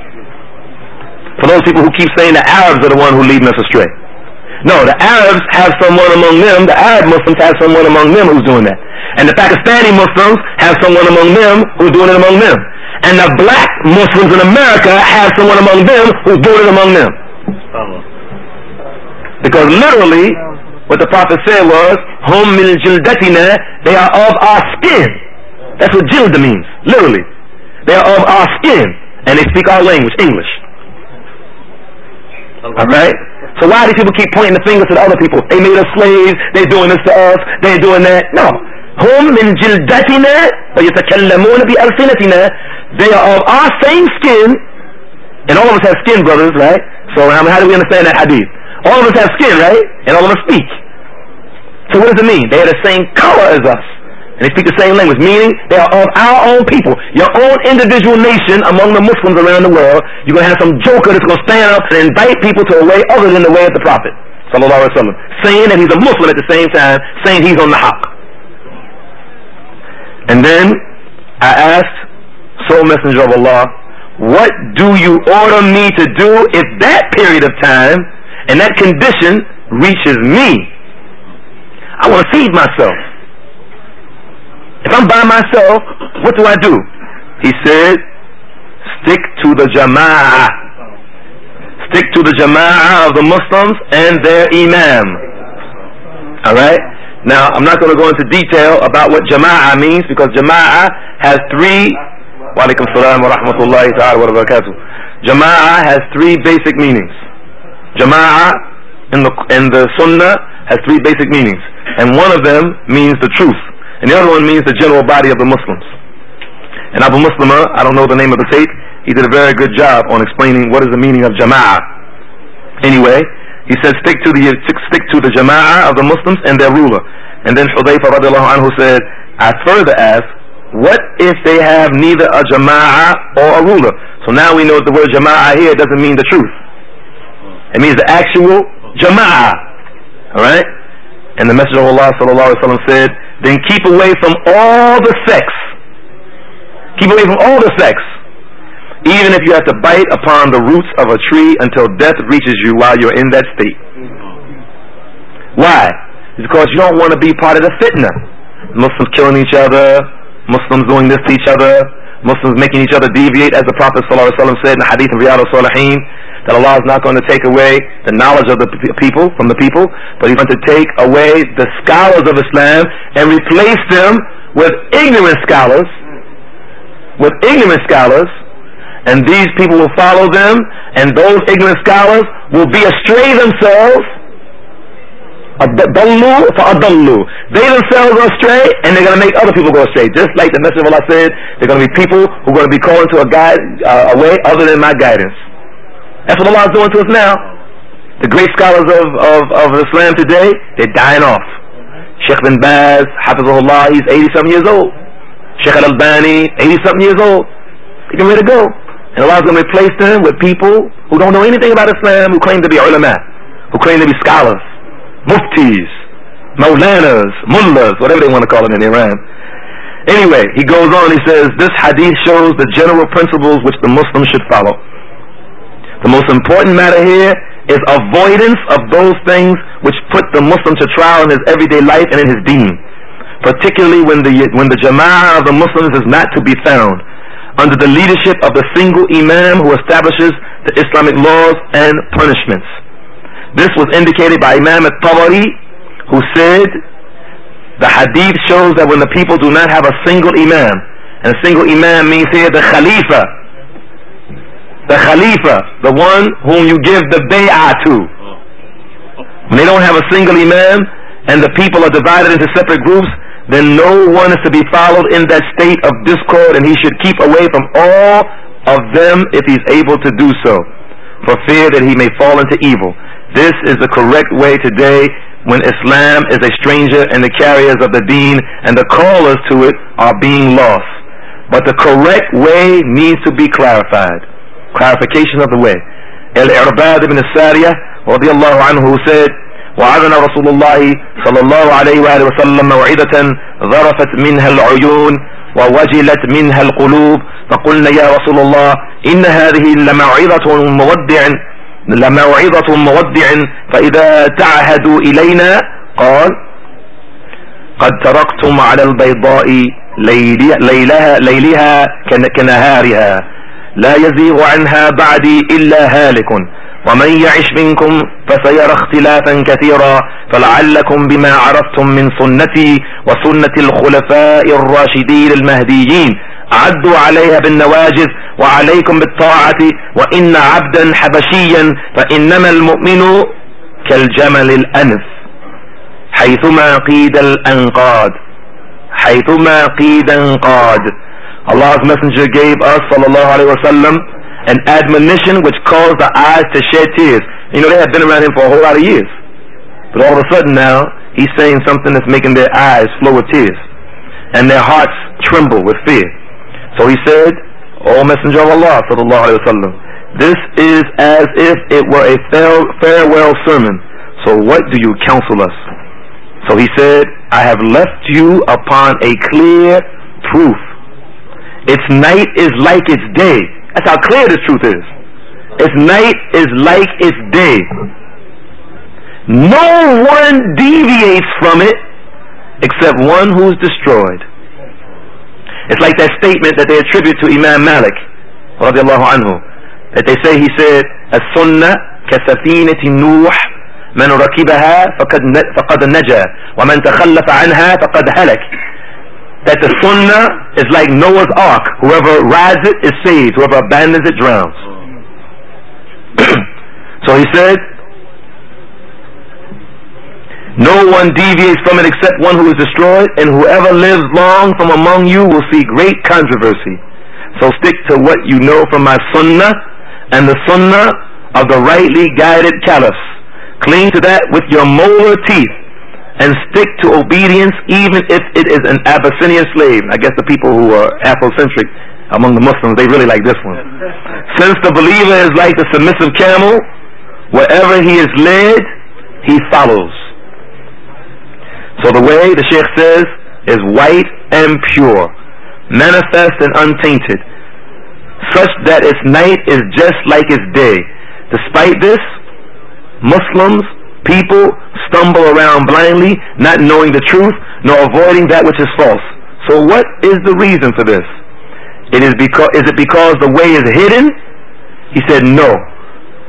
For those people who keep saying the Arabs are the one who leading us astray. No, the Arabs have someone among them, the Arab Muslims have someone among them who's doing that. And the Pakistani Muslims have someone among them who's doing it among them. And the black Muslims in America have someone among them who's doing it among them. Because literally, what the Prophet said was, hum min jildatina, they are of our skin. That's what jilda means, literally. They are of our skin, and they speak our language, English. Alright? So why do people keep pointing the finger to the other people? They made us slaves, they're doing this to us, they're doing that. No. Hum min jildatina, wa yatakallamuna bi alsinatina. They are of our same skin, and all of us have skin, brothers, right? So how do we understand that hadith? All of us have skin, right? And all of us speak. So what does it mean? They are the same color as us. And they speak the same language, meaning they are of our own people. Your own individual nation among the Muslims around the world, you're going to have some joker that's going to stand up and invite people to a way other than the way of the Prophet, sallallahu alaihi wasallam, saying that he's a Muslim at the same time, saying he's on the haqq. And then I asked, so Messenger of Allah, what do you order me to do if that period of time and that condition reaches me? I want to feed myself. If I'm by myself, what do I do? He said, stick to the jama'ah. Stick to the jama'ah of the Muslims and their imam. Alright? Now, I'm not going to go into detail about what jama'ah means, because jama'ah has three, wa alaikum salam wa rahmatullahi ta'ala wa barakatuh. Jama'ah has three basic meanings. Jama'ah in the, in the sunnah has three basic meanings. And one of them means the truth. And the other one means the general body of the Muslims. And Abu Muslima, I don't know the name of the tape, he did a very good job on explaining what is the meaning of jama'ah. Anyway, he said stick to the stick to the jama'ah of the Muslims and their ruler. And then Hudhayfa radiallahu anhu said, I further ask, what if they have neither a jama'ah or a ruler? So now we know that the word jama'ah here doesn't mean the truth. It means the actual jama'ah. Alright? And the Messenger of Allah sallallahu alaihi wasallam said, then keep away from all the sex. Keep away from all the sex. Even if you have to bite upon the roots of a tree until death reaches you while you're in that state. Why? Because you don't want to be part of the fitna. Muslims killing each other, Muslims doing this to each other, Muslims making each other deviate, as the Prophet sallallahu alaihi wasallam said in the hadith of Riyadh al-Salihin. that Allah is not going to take away the knowledge of the people from the people, but He's going to take away the scholars of Islam and replace them with ignorant scholars, with ignorant scholars, and these people will follow them, and those ignorant scholars will be astray themselves. Adallu fa'adallu. They themselves go astray, and they're going to make other people go astray. Just like the Messenger of Allah said, they're going to be people who are going to be calling to a guide, uh, a way other than my guidance. That's what Allah is doing to us now. The great scholars of, of, of Islam today, they're dying off. Sheikh bin Baz, Hafizahullah, he's eighty-something years old. Sheikh Al-Albani, eighty-something years old. They're getting ready to go. And Allah is going to replace them with people who don't know anything about Islam, who claim to be ulama, who claim to be scholars, muftis, maulanas, mullahs, whatever they want to call them in Iran. Anyway, he goes on, he says, this hadith shows the general principles which the Muslim should follow. The most important matter here is avoidance of those things which put the Muslim to trial in his everyday life and in his deen, particularly when the when the jama'ah of the Muslims is not to be found under the leadership of the single imam who establishes the Islamic laws and punishments. This was indicated by Imam al-Tabari, who said the hadith shows that when the people do not have a single imam, and a single imam means here the khalifa, the khalifa, the one whom you give the bay'ah to. When they don't have a single imam and the people are divided into separate groups, then no one is to be followed in that state of discord, and he should keep away from all of them if he's able to do so, for fear that he may fall into evil. This is the correct way today when Islam is a stranger and the carriers of the deen and the callers to it are being lost. But the correct way needs to be clarified. Clarification of the way. Al-Irbad ibn Sariyah radiyallahu anhu said, وعظنا رسول الله صلى الله عليه وآله وسلم موعظة ظرفت منها العيون ووجلت منها القلوب فقلنا يا رسول الله إن هذه لموعظة مودع لموعظة مودع فإذا تعهدوا إلينا قال قد تركتم على البيضاء ليلها, ليلها كنهارها لا يزيغ عنها بعدي إلا هالك ومن يعش منكم فسيرى اختلافا كثيرا فلعلكم بما عرفتم من سنتي وسنة الخلفاء الراشدين المهديين عدوا عليها بالنواجذ وعليكم بالطاعة وإن عبدا حبشيا فإنما المؤمن كالجمل الأنف حيثما قيد الأنقاد حيثما قيد انقاد. Allah's Messenger gave us sallallahu alayhi wa sallam an admonition which caused the eyes to shed tears. You know, they had been around him for a whole lot of years, but all of a sudden now he's saying something that's making their eyes flow with tears and their hearts tremble with fear. So he said, O Messenger of Allah sallallahu alayhi wa sallam, this is as if it were a farewell sermon, so what do you counsel us? So he said, I have left you upon a clear proof. Its night is like its day. That's how clear this truth is. Its night is like its day. No one deviates from it except one who's destroyed. It's like that statement that they attribute to Imam Malik radiallahu anhu, that they say he said, as-sunnah kasafinati nuh man rakibaha faqad naja wa man takhallafa anha faqad halak. That the sunnah is like Noah's ark. Whoever rides it is saved. Whoever abandons it drowns. So he said, no one deviates from it except one who is destroyed, and whoever lives long from among you will see great controversy. So stick to what you know from my sunnah and the sunnah of the rightly guided caliphs. Cling to that with your molar teeth, and stick to obedience even if it is an Abyssinian slave. I guess the people who are Afrocentric among the Muslims, they really like this one. Since the believer is like the submissive camel, wherever he is led, he follows. So the way, the Sheikh says, is white and pure, manifest and untainted, such that its night is just like its day. Despite this, Muslims, people stumble around blindly, not knowing the truth, nor avoiding that which is false. So what is the reason for this? It is because, is it because the way is hidden? He said no.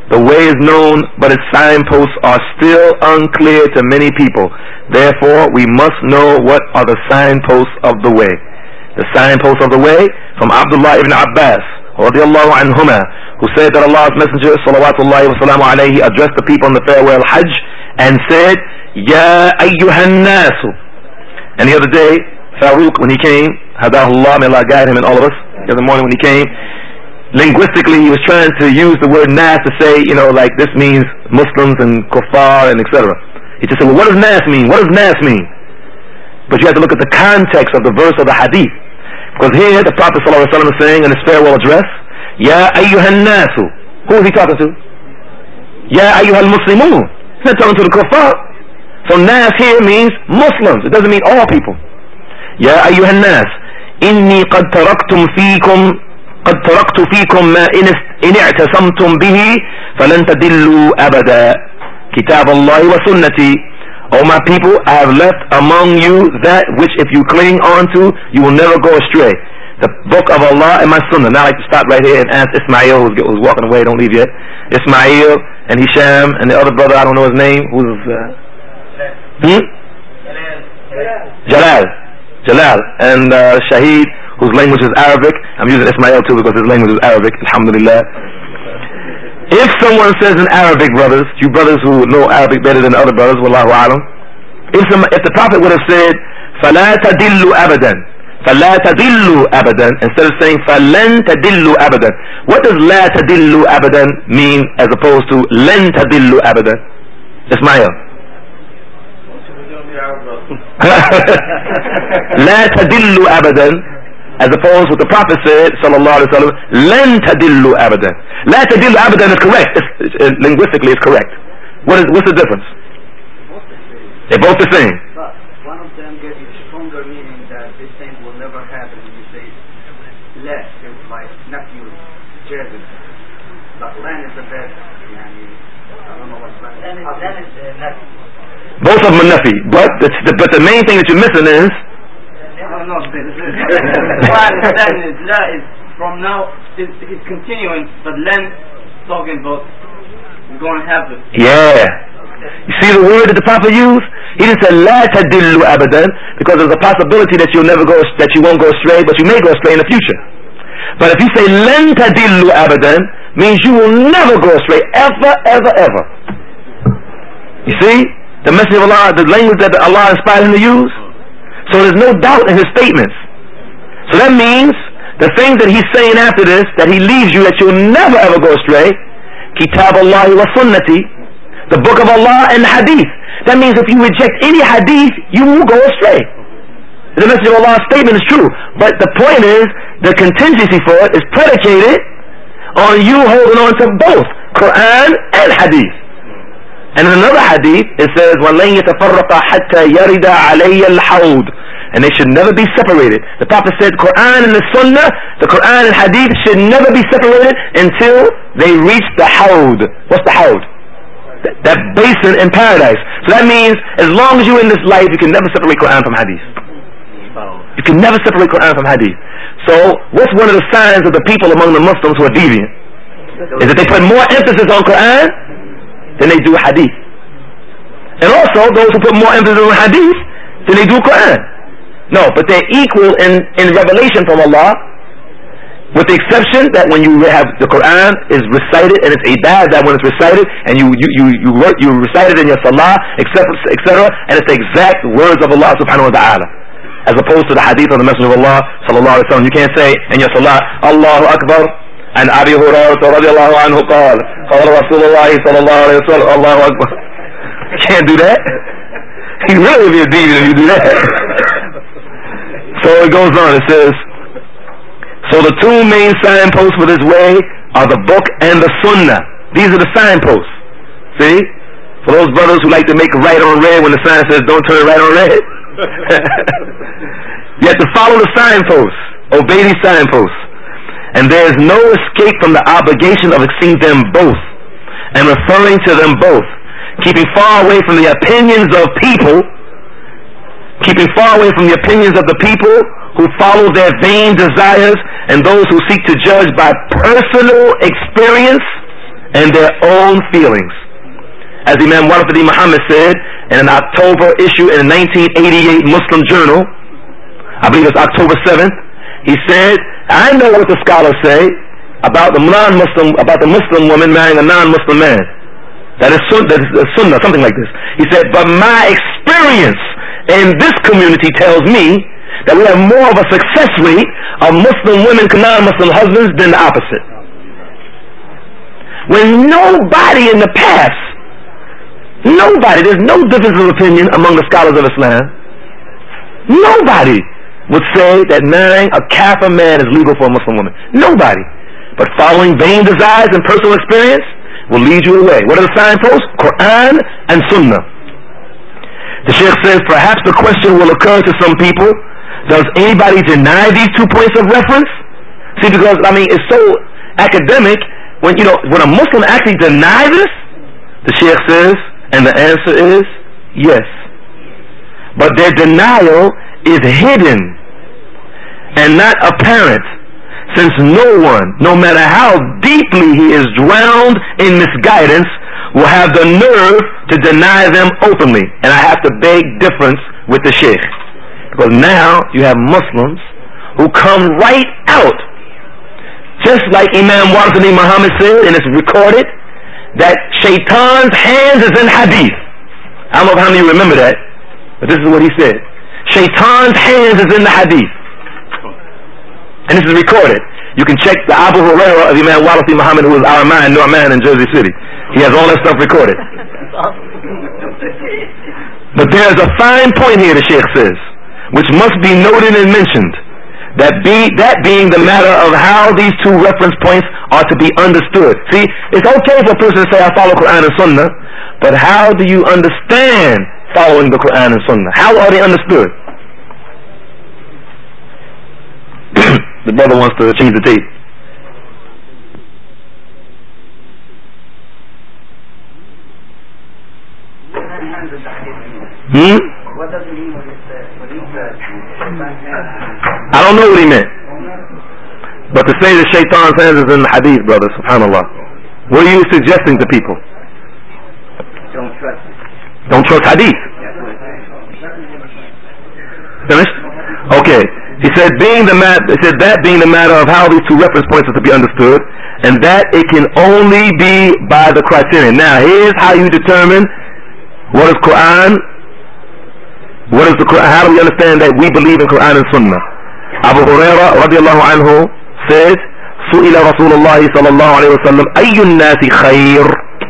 The way is known, but its signposts are still unclear to many people. Therefore, we must know what are the signposts of the way. The signposts of the way, from Abdullah ibn Abbas, radiallahu anhuma, who said that Allah's Messenger, salawatullahi wa salamu alayhi, addressed the people on the farewell Hajj and said, Ya ayyuhan nasu. And the other day, Farouk, when he came, hadahullah, may Allah guide him and all of us, the other morning when he came, linguistically he was trying to use the word nas to say, you know, like this means Muslims and kuffar and et cetera. He just said, well, what does nas mean? What does nas mean? But you have to look at the context of the verse of the hadith. Because here the Prophet ﷺ is saying in his farewell address, Ya ayyuhan nasu. Who is he talking to? Ya ayyuhal muslimun. He's not talking to the kuffar. So nas here means Muslims. It doesn't mean all people. Ya ayyuhan nas. Inni qad taraktum fikum قد تركت فيكم ما إن اعتصمتم به فلن تدلوا أبدا كتاب الله وسنتي. O my people, I have left among you that which if you cling on to, you will never go astray. The book of Allah and my sunnah. Now I like to stop right here and ask Ismail, who's, who's walking away, don't leave yet. Ismail and Hisham and the other brother, I don't know his name, who's uh, hmm? Jalal. Jalal. And uh, Shaheed, whose language is Arabic. I'm using Ismail too because his language is Arabic, alhamdulillah. If someone says in Arabic, brothers, you brothers who know Arabic better than other brothers, wallahu alam, if, some, if the Prophet would have said, فَلَا تَدِلُّ أَبَدًا فَلَا تَدِلُّ أَبَدًا instead of saying فَلَن تَدِلُّ أَبَدًا, what does لَا تَدِلُّ أَبَدًا mean as opposed to لَن تَدِلُّ أَبَدًا? Ismail. لَا تَدِلُّ أَبَدًا as opposed to what the Prophet said, sallallahu alaihi wasallam, لَن تَدِلُّ أَبَدًا. لَا تَدِلُّ أَبَدًا is correct. It's, it's, linguistically, it's correct. What is, what's the difference? They're both the same. But one of them gives you stronger meaning that this thing will never happen when you say less. It's like nephew, Jezebel. But land is the best. I don't know what's land. Land is the nephew. Both of them are nafi. But the, but the main thing that you're missing is I don't know. What I understand is la is from now is it's continuing, but len talking about we're going to have it. Yeah. You see the word that the Prophet used? He didn't say la tadillu abadan because there's a possibility that you'll never go, that you won't go astray, but you may go astray in the future. But if you say lan tadillu abadan, means you will never go astray ever, ever, ever. You see? The message of Allah, the language that Allah inspired him to use. So there's no doubt in his statements. So that means the things that he's saying after this, that he leaves you, that you'll never ever go astray. Kitab Allah wa sunnati, the book of Allah and the hadith. That means if you reject any hadith, you will go astray. The message of Allah's statement is true. But the point is, the contingency for it is predicated on you holding on to both Quran and hadith. And in another hadith, it says, وَلَنْ يَتَفَرَّقَ حَتَّى يَرِدَ عَلَيَّ الْحَوْضِ, and they should never be separated. The Prophet said, Quran and the Sunnah, the Quran and hadith should never be separated until they reach the Hawd. What's the Hawd? That, that basin in paradise. So that means, as long as you're in this life, you can never separate Quran from hadith. You can never separate Quran from hadith. So, what's one of the signs of the people among the Muslims who are deviant? Is that they put more emphasis on Quran than they do hadith. And also, those who put more emphasis on hadith than they do Quran. No, but they're equal in, in revelation from Allah, with the exception that when you have the Quran is recited, and it's ibadah that when it's recited, and you you you you, work, you recite it in your salah, et cetera, and it's the exact words of Allah subhanahu wa ta'ala, as opposed to the hadith of the Messenger of Allah sallallahu alaihi wasallam. You can't say in your salah, Allahu Akbar, and Abi Hurairah radiallahu anhu qala, qala Rasulullah sallallahu alaihi wasallam, Allahu Akbar. You can't do that. You really be a deviant if you do that. So it goes on, it says, so the two main signposts for this way are the book and the sunnah. These are the signposts. See? For those brothers who like to make a right on red when the sign says don't turn right on red. You have to follow the signposts. Obey these signposts. And there is no escape from the obligation of seeing them both and referring to them both. Keeping far away from the opinions of people keeping far away from the opinions of the people who follow their vain desires and those who seek to judge by personal experience and their own feelings. As Imam Warfadi Muhammad said in an October issue in a nineteen eighty-eight Muslim journal, I believe it's October seventh, he said, I know what the scholars say about the non-Muslim, about the Muslim woman marrying a non-Muslim man. That is, sun, that is sunnah, something like this. He said, but my experience in this community tells me that we have more of a success rate of Muslim women to non-Muslim husbands than the opposite. When nobody in the past, nobody, there's no difference of opinion among the scholars of Islam, nobody would say that marrying a kafir man is legal for a Muslim woman. Nobody. But following vain desires and personal experience will lead you away. What are the signposts? Quran and Sunnah. The Sheikh says, perhaps the question will occur to some people, does anybody deny these two points of reference? See, because, I mean, it's so academic, when, you know, when a Muslim actually denies this, the Sheikh says, and the answer is, yes. But their denial is hidden and not apparent, since no one, no matter how deeply he is drowned in misguidance, will have the nerve to deny them openly. And I have to beg difference with the Sheikh, because now you have Muslims who come right out, just like Imam Warfadi Muhammad said, and it's recorded, that Shaitan's hands is in hadith. I don't know how many of you remember that, but this is what he said. Shaitan's hands is in the hadith. And this is recorded. You can check the Abu Hurairah of Imam Warfadi Muhammad, who is our man, Norman in Jersey City. He has all that stuff recorded. But there's a fine point here, the Sheikh says, which must be noted and mentioned, that be that being the matter of how these two reference points are to be understood. See, it's okay for a person to say, I follow Quran and Sunnah, but how do you understand following the Quran and Sunnah? How are they understood? The brother wants to change the tape. Hmm? What does it mean when it says, when he says, I don't know what he meant. But to say that Shaitan's hands is in the hadith, brother, subhanAllah, what are you suggesting to people? Don't trust it. Don't trust hadith. Finished? Okay. He said, being the mat- he said that being the matter of how these two reference points are to be understood, and that it can only be by the criterion. Now, here's how you determine what is Quran. What is the Quran? How do we understand that we believe in Quran and Sunnah? Abu Hurairah radiallahu anhu says, سئل رسول الله صلى الله عليه وسلم أي الناس خير؟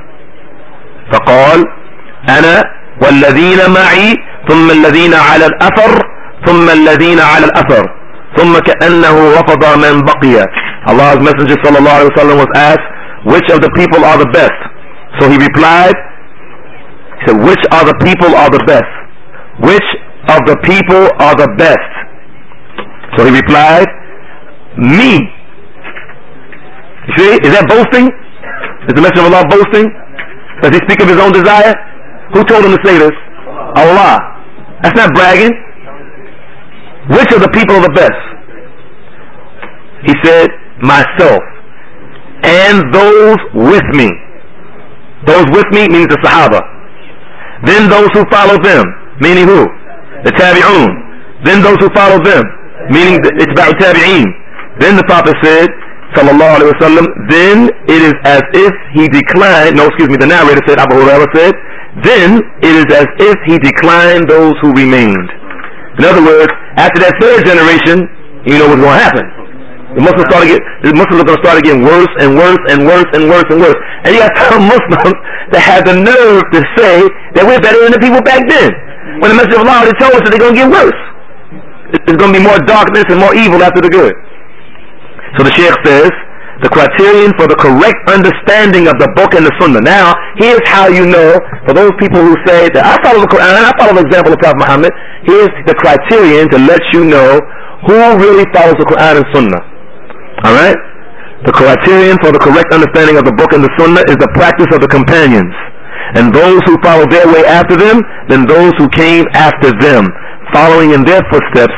فقال أنا والذين معي ثم الذين على الأثر ثم الذين على الأثر ثم كأنه رفض من بقي. Allah's Messenger صلى الله عليه وسلم was asked, which of the people are the best? So he replied, he said, which are the people are the best? Which of the people are the best? So he replied, me. You see, is that boasting? Is the Messenger of Allah boasting? Does he speak of his own desire? Who told him to say this? Allah. That's not bragging. Which of the people are the best? He said, myself and those with me. Those with me means the Sahaba. Then those who follow them, meaning who? The Tabi'un. Then those who follow them, meaning the Itba'u Tabi'in. Then the Prophet said, sallallahu alayhi wa sallam, then it is as if he declined, no excuse me, the narrator said, Abu Hurairah said, then it is as if he declined those who remained. In other words, after that third generation, you know what's going to happen. The Muslims, start to get, the Muslims are going to start getting worse and worse and worse and worse and worse. And you got some Muslims that have the nerve to say that we're better than the people back then, when the Messenger of Allah already told us that they're going to get worse. There's going to be more darkness and more evil after the good. So the Sheikh says, the criterion for the correct understanding of the book and the Sunnah. Now, here's how you know, for those people who say that I follow the Quran, I follow the example of Prophet Muhammad, here's the criterion to let you know who really follows the Quran and Sunnah. Alright? The criterion for the correct understanding of the book and the Sunnah is the practice of the companions, and those who follow their way after them, then those who came after them, following in their footsteps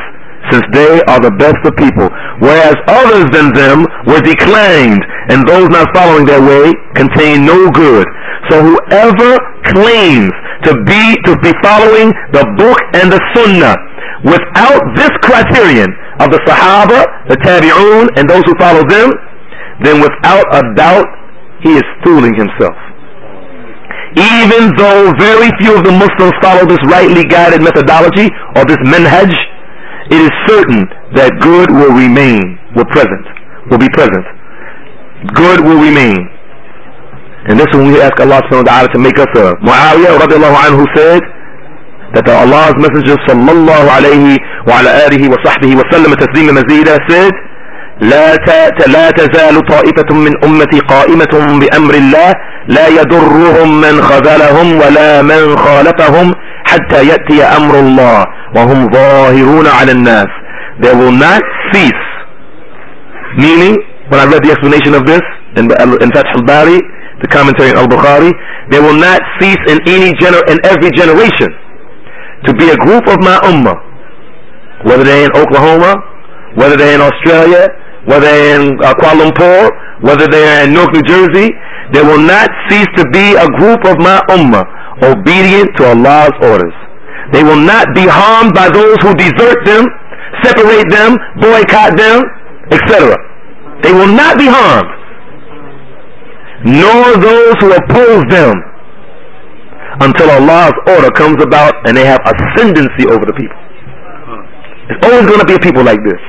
since they are the best of people, whereas others than them were declined, and those not following their way contain no good. So whoever claims to be to be following the book and the sunnah without this criterion of the Sahaba, the Tabi'un, and those who follow them, then without a doubt he is fooling himself. Even though very few of the Muslims follow this rightly guided methodology or this manhaj, it is certain that good will remain, will present, will be present. Good will remain. And this is when we ask Allah subhanahu wa ta'ala to make us a Muawiyah radiallahu anhu said that the Allah's Messenger sallallahu alayhi wa ala alihi wa sahbihi wa sallam taslim mazida said, لا لا تزال طائفة من أمتي قائمة بأمر الله لا يضرهم من خذلهم ولا من خالفهم حتى يأتي أمر الله وهم ظاهرون على الناس. They will not cease. Meaning, when I read the explanation of this in, in Fath al-Bari, the commentary in Al-Bukhari, they will not cease in any gener in every generation to be a group of my ummah, whether they're in Oklahoma, whether they're in Australia, whether they're in uh, Kuala Lumpur, whether they're in Newark, New Jersey, they will not cease to be a group of my ummah, obedient to Allah's orders. They will not be harmed by those who desert them, separate them, boycott them, et cetera. They will not be harmed, nor those who oppose them, until Allah's order comes about and they have ascendancy over the people. There's always going to be people like this.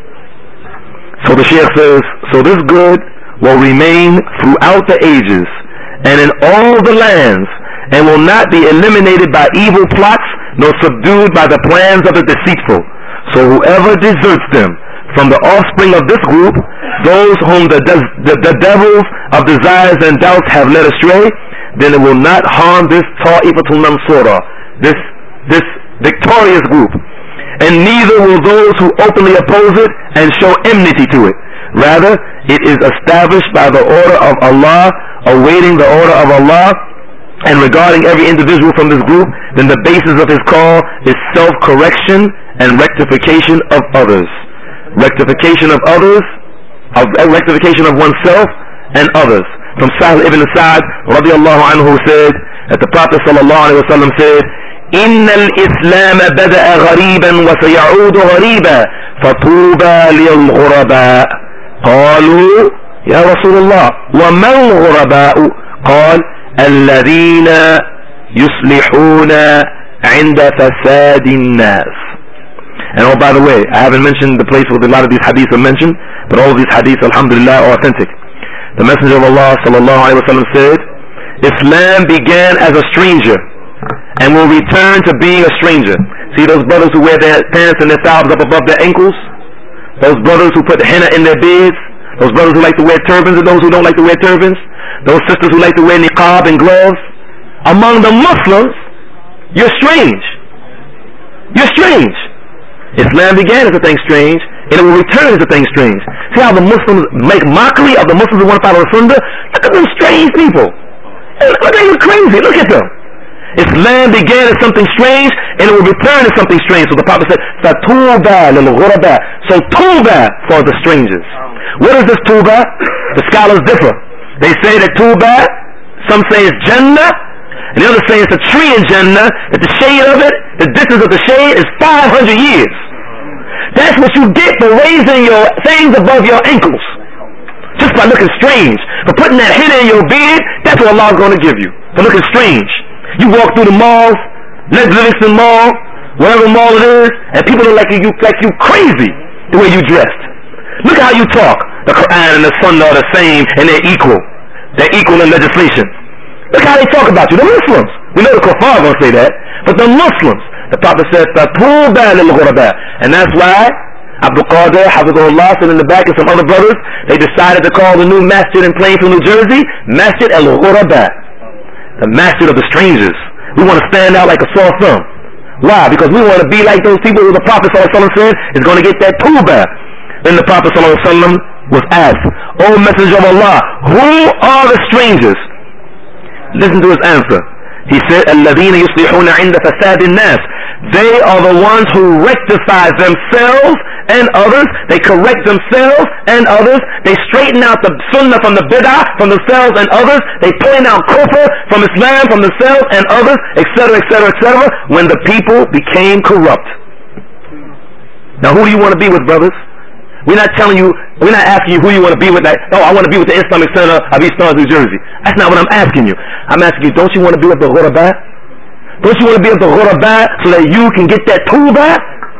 So the Shaykh says, so this good will remain throughout the ages and in all the lands, and will not be eliminated by evil plots nor subdued by the plans of the deceitful. So whoever deserts them from the offspring of this group, those whom the, the, the devils of desires and doubts have led astray, then it will not harm this Ta'ifatul Mansura, this, this victorious group. And neither will those who openly oppose it and show enmity to it. Rather, it is established by the order of Allah, awaiting the order of Allah, and regarding every individual from this group, then the basis of his call is self-correction and rectification of others. Rectification of others, of, uh, rectification of oneself and others. From Sahl ibn Sa'd radiallahu anhu said that the Prophet sallallahu alaihi wasallam said, إن الإسلام بدأ غريبا وسيعود غريبا فطوبى للغرباء. قالوا يا رسول الله وما الغرباء؟ قال الذين يصلحون عند فساد الناس. And oh, by the way, I haven't mentioned the place where a lot of these hadiths are mentioned, but all of these hadiths, alhamdulillah, are authentic. The Messenger of Allah sallallahu alaihi wasallam said, Islam began as a stranger and will return to being a stranger. See those brothers who wear their pants and their thobs up above their ankles? Those brothers who put henna in their beards? Those brothers who like to wear turbans and those who don't like to wear turbans? Those sisters who like to wear niqab and gloves? Among the Muslims, you're strange. You're strange. Islam began as a thing strange, and it will return as a thing strange. See how the Muslims make mockery of the Muslims who want to follow the Sunnah? Look at them strange people. Look at them crazy. Look at them. Islam began as something strange, and it will return as something strange. So the Prophet said, فَتُوبَى لِلْغُرَبَى. So tuba for the strangers. What is this tuba? The scholars differ. They say that tuba, some say it's Jannah, and the others say it's a tree in Jannah, that the shade of it, the distance of the shade is five hundred years. That's what you get for raising your things above your ankles. Just by looking strange. For putting that henna in your beard, that's what Allah is going to give you. For looking strange. You walk through the malls, Livingston Mall, whatever mall it is, and people look like you like you crazy the way you dressed. Look how you talk. The Quran and the Sunnah are the same, and they're equal. They're equal in legislation. Look how they talk about you. The Muslims. We know the Kuffar are going to say that, but the Muslims. The Prophet said, and that's why Abdul Qadir, Hafizullah, sitting in the back, and some other brothers, they decided to call the new masjid in Plainfield, New Jersey, Masjid al-Ghuraba, the masjid of the strangers. We want to stand out like a sore thumb. Why? Because we want to be like those people who the Prophet ﷺ said is going to get that tuba. Then the Prophet ﷺ was asked, O Messenger of Allah, who are the strangers? Listen to his answer. He said, الَّذِينَ يُصْلِحُونَ عِنْدَ فَسَادِ النَّاسِ. They are the ones who rectify themselves and others. They correct themselves and others. They straighten out the sunnah from the bid'ah from themselves and others. They point out kufr from Islam from themselves and others, et cetera, et cetera, et cetera, when the people became corrupt. Now who do you want to be with, brothers? We're not telling you, we're not asking you who you want to be with, like, oh, I want to be with the Islamic Center of East Orange, New Jersey. That's not what I'm asking you. I'm asking you, don't you want to be with the Ghuraba? Don't you want to be with the Ghuraba so that you can get that tuba?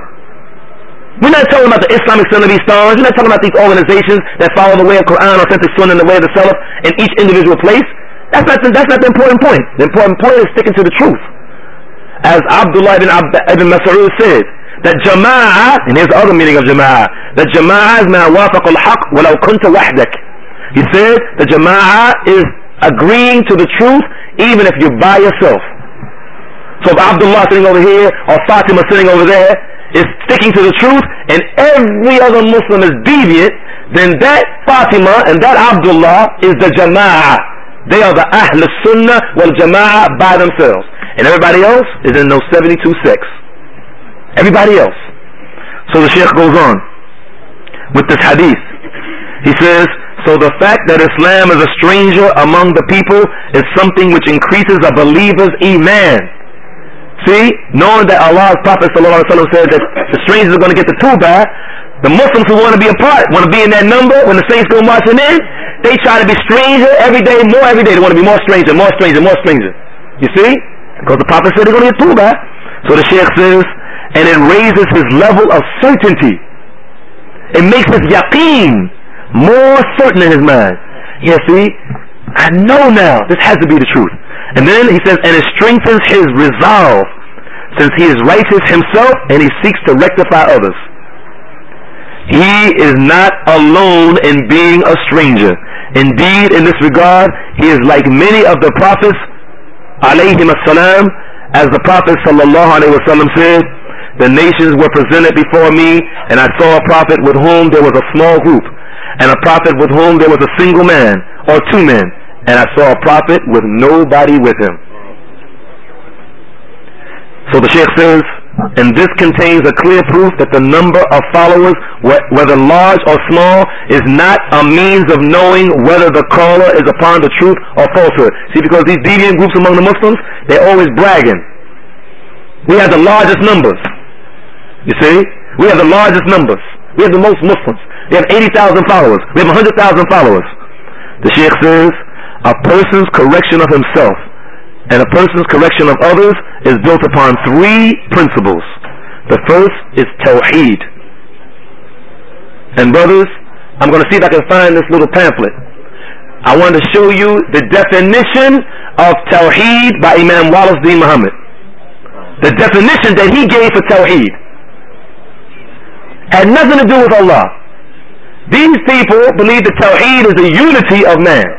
We're not talking about the Islamic Center of East Orange. We're not talking about these organizations that follow the way of Quran, authentic Sunnah, and the way of the Salaf in each individual place. That's not, the, that's not the important point. The important point is sticking to the truth. As Abdullah ibn, Ab- ibn Mas'ud said, that Jama'ah, and here's the other meaning of Jama'ah, that Jama'ah is ma wafaq al-haq walau kunta wahdak. He said the Jama'ah is agreeing to the truth even if you're by yourself. So if Abdullah sitting over here or Fatima sitting over there is sticking to the truth and every other Muslim is deviant, then that Fatima and that Abdullah is the Jama'ah. They are the Ahl Sunnah wal Jama'ah by themselves. And everybody else is in those seventy-two sects. Everybody else. So the Shaykh goes on with this hadith. He says, so the fact that Islam is a stranger among the people is something which increases a believer's iman. See, knowing that Allah's Prophet sallallahu alaihi wasallam said that the strangers are going to get the tuba, the Muslims who want to be a part, want to be in that number, when the saints go marching in, they try to be stranger every day, more every day. They want to be more stranger, more stranger, more stranger. You see? Because the Prophet said they're going to get tuba. So the Shaykh says, and it raises his level of certainty. It makes his yaqeen more certain in his mind. Yeah, see, I know now, this has to be the truth. And then he says, and it strengthens his resolve, since he is righteous himself and he seeks to rectify others. He is not alone in being a stranger. Indeed, in this regard, he is like many of the prophets, alayhim as-salam, as the Prophet sallallahu alayhi wa sallam said, the nations were presented before me, and I saw a prophet with whom there was a small group, and a prophet with whom there was a single man, or two men, and I saw a prophet with nobody with him. So the Shaykh says, and this contains a clear proof that the number of followers, whether large or small, is not a means of knowing whether the caller is upon the truth or falsehood. See, because these deviant groups among the Muslims, they're always bragging. We have the largest numbers. You see? We have the largest numbers. We have the most Muslims. We have eighty thousand followers. We have one hundred thousand followers. The Shaykh says, a person's correction of himself and a person's correction of others is built upon three principles. The first is Tawheed. And brothers, I'm going to see if I can find this little pamphlet. I want to show you the definition of Tawheed by Imam Wallace D. Muhammad. The definition that he gave for Tawheed had nothing to do with Allah. These people believe that Tawheed is the unity of man.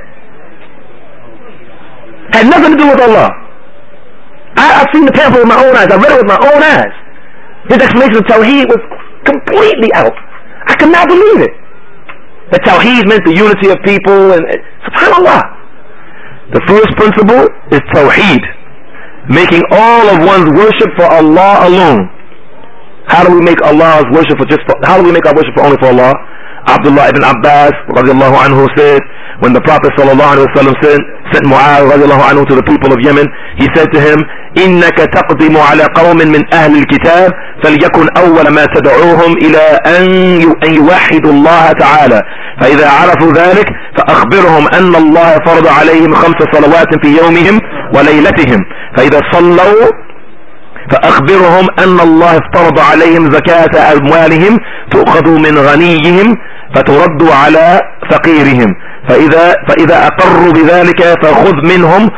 Had nothing to do with Allah. I, I've seen the pamphlet with my own eyes. I read it with my own eyes. His explanation of Tawheed was completely out. I could not believe it. That Tawheed meant the unity of people, and subhanAllah. The first principle is Tawheed, making all of one's worship for Allah alone. How do we make Allah's worship for just for, how do we make our worship for only for Allah? Abdullah ibn Abbas radiallahu anhu said, when the Prophet sallallahu alaihi wasallam sent, sent Mu'adh radiallahu anhu to the people of Yemen, he said to him, إنك تقدم على قوم من أهل الكتاب فليكن أول ما تدعوهم إلى أن يوحدوا الله تعالى فإذا عرفوا ذلك فأخبرهم أن الله فرض عليهم خمس صلوات في يومهم وليلتهم فإذا صلوا فأخبرهم أن الله افترض عليهم زكاة أموالهم تؤخذ من غنيهم فترد على فقيرهم فإذا, فإذا أقروا بذلك فخذ منهم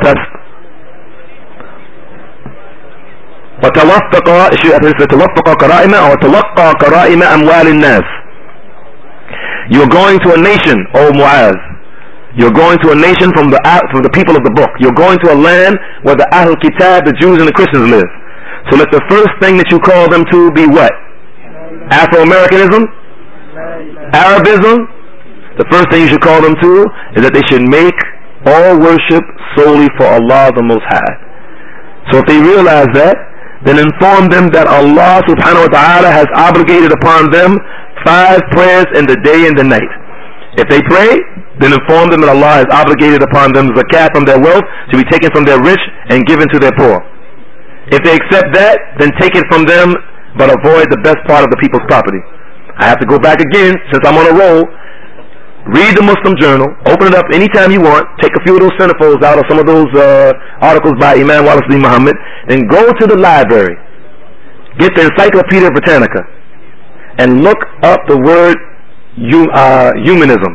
وتوفق توفق كرائم أو توقع كرائم أموال الناس. You're going to a nation, O Mu'az. You're going to a nation from the from the people of the book. You're going to a land where the Ahl Kitab, the Jews and the Christians live. So let the first thing that you call them to be what? Afro-Americanism? Arabism? The first thing you should call them to is that they should make all worship solely for Allah the Most High. So if they realize that, then inform them that Allah subhanahu wa ta'ala has obligated upon them five prayers in the day and the night. If they pray, then inform them that Allah has obligated upon them zakat from their wealth to be taken from their rich and given to their poor. If they accept that, then take it from them, but avoid the best part of the people's property. I have to go back again, since I'm on a roll. Read the Muslim Journal, open it up anytime you want, take a few of those centerfolds out of some of those uh, articles by Imam Wallace bin Muhammad, and go to the library, get the Encyclopedia Britannica, and look up the word uh, humanism.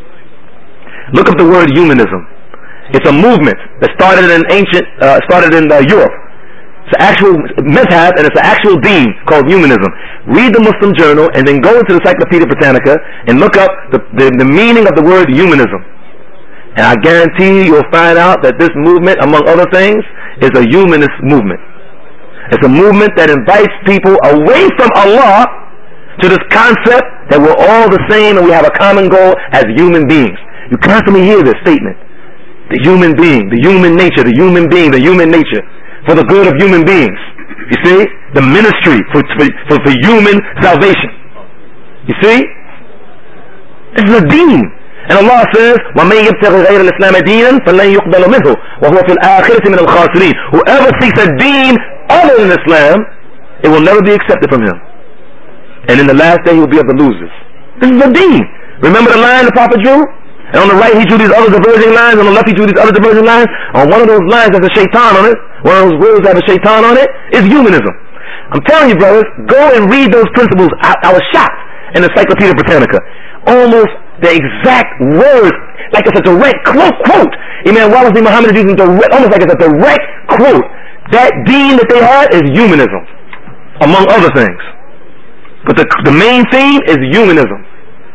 Look up the word humanism. It's a movement that started in ancient, uh, started in uh, Europe. It's an actual madhab, and it's an actual deen called humanism. Read the Muslim Journal and then go into the Encyclopedia Britannica and look up the, the, the meaning of the word humanism. And I guarantee you, you'll find out that this movement, among other things, is a humanist movement. It's a movement that invites people away from Allah to this concept that we're all the same and we have a common goal as human beings. You constantly hear this statement. The human being, the human nature, the human being, the human nature. For the good of human beings. You see? The ministry for, for, for human salvation. You see? This is a deen. And Allah says, وَمَنْ يَبْتَغِ غَيْرَ الْإِسْلَامَ دِينًا فَلَنْ يُقْبَلَ مِنْهُ وَهُوَ فِي الْآخِرَةِ مِنَ الْخَاسِرِينَ. Whoever seeks a deen other than Islam, it will never be accepted from him. And in the last day, he will be of the losers. This is a deen. Remember the line the Prophet drew? And on the right he drew these other diverging lines, on the left he drew these other diverging lines. On one of those lines there's a shaitan on it, one of those words that have a shaitan on it, is humanism. I'm telling you brothers, go and read those principles. I, I was shocked in the Encyclopedia Britannica. Almost the exact words, like it's a direct quote, quote. Imam Wallace bin Muhammad is using direct, almost like it's a direct quote. That deen that they had is humanism, among other things. But the, the main theme is humanism.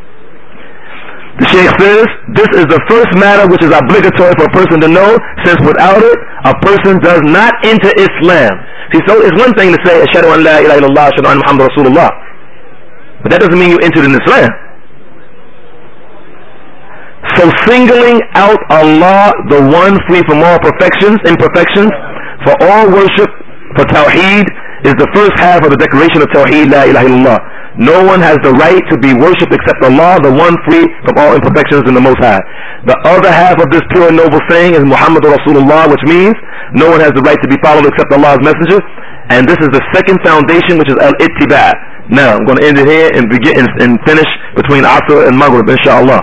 The Shaykh says, this is the first matter which is obligatory for a person to know, since without it, a person does not enter Islam. See, so it's one thing to say, Ashhadu an la ilaha illallah, Ashhadu anna Muhammad Rasulullah. But that doesn't mean you entered in Islam. So singling out Allah, the one free from all perfections, imperfections, for all worship, for Tawheed, is the first half of the declaration of Tawheed, la ilaha illallah. No one has the right to be worshipped except Allah, the one free from all imperfections and the Most High. The other half of this pure and noble saying is Muhammad Rasulullah, which means no one has the right to be followed except Allah's messenger. And this is the second foundation, which is al-ittiba'. Now, I'm going to end it here and begin and finish between Asr and Maghrib, inshallah.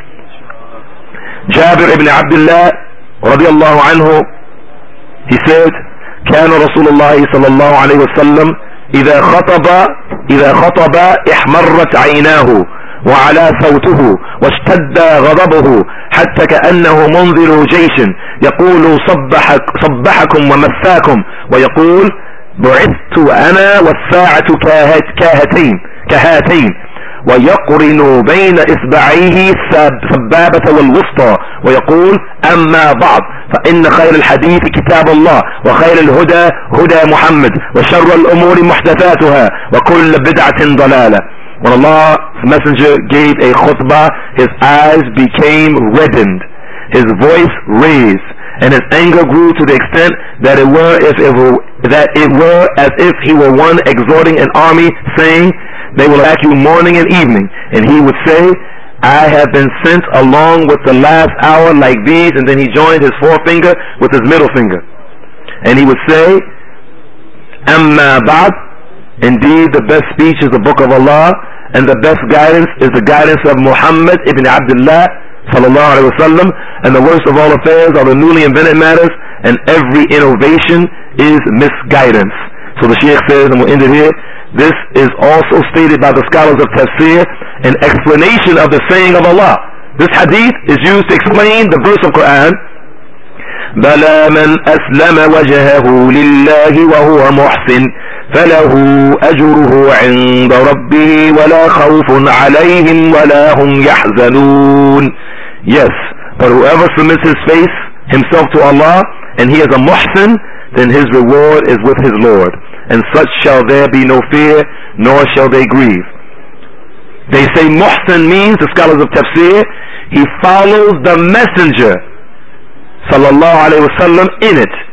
Jabir ibn Abdullah, radiallahu anhu, he said, كان رسول الله صلى الله عليه وسلم إذا خطب إذا خطب احمرت عيناه وعلى صوته واشتد غضبه حتى كأنه منذر جيش يقول صبحك صبحكم ومساكم ويقول بعثت أنا والساعة كهاتين كهاتين ويقرن بين إصبعيه السبابة والوسطى ويقول أما بعد فإن خير الحديث كتاب الله وخير الهدى هدى محمد وشر الأمور محدثاتها وكل بدعة ضلالة. When Allah's messenger gave a khutbah, his eyes became reddened, his voice raised, and his anger grew to the extent that it were if it were, that it were as if he were one exhorting an army, saying, they will attack you morning and evening. And he would say, I have been sent along with the last hour like these. And then he joined his forefinger with his middle finger. And he would say, Amma ba'd, indeed the best speech is the book of Allah, and the best guidance is the guidance of Muhammad ibn Abdullah sallallahu alayhi wa sallam, and the worst of all affairs are the newly invented matters, and every innovation is misguidance. So the Shaykh says, and we'll end it here, this is also stated by the scholars of Tafsir, an explanation of the saying of Allah. This hadith is used to explain the verse of Quran, بَلَا مَنْ أَسْلَمَ وَجْهَهُ لِلَّهِ وَهُوَ مُحْسِنٌ فَلَهُ أَجْرُهُ عِنْدَ رَبِّهِ وَلَا خَوْفٌ عَلَيْهِمْ وَلَا هُمْ يَحْزَنُونَ. Yes, but whoever submits his face himself to Allah, and he is a muhsin, then his reward is with his Lord, and such shall there be no fear, nor shall they grieve. They say muhsin means, the scholars of Tafsir, he follows the messenger sallallahu alayhi wa sallam in it.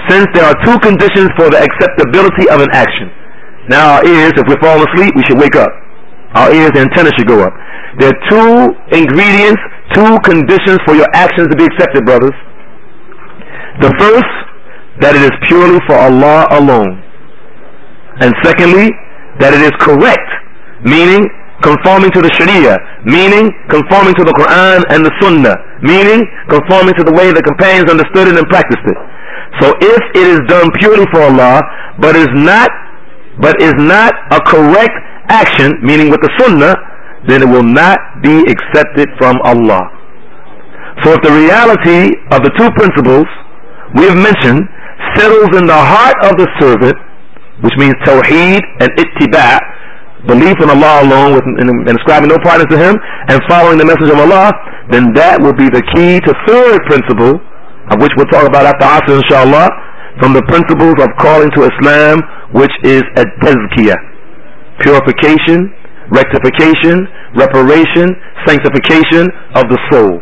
since there are two conditions for the acceptability of an action. Now our ears, if we're falling asleep, we should wake up. Our ears, the antenna should go up. There are two ingredients, two conditions for your actions to be accepted, brothers. The first, that it is purely for Allah alone. And secondly, that it is correct, meaning conforming to the Sharia, meaning conforming to the Quran and the Sunnah, meaning conforming to the way the companions understood it and practiced it. So if it is done purely for Allah, but is not, but is not a correct action, meaning with the Sunnah, then it will not be accepted from Allah. So if the reality of the two principles we have mentioned settles in the heart of the servant, which means tawheed and ittiba', belief in Allah alone with, and, and ascribing no partners to Him, and following the message of Allah, then that will be the key to third principle, of which we'll talk about after Asr inshallah, from the principles of calling to Islam, which is at-tazkiyah, purification, rectification, reparation, sanctification of the soul.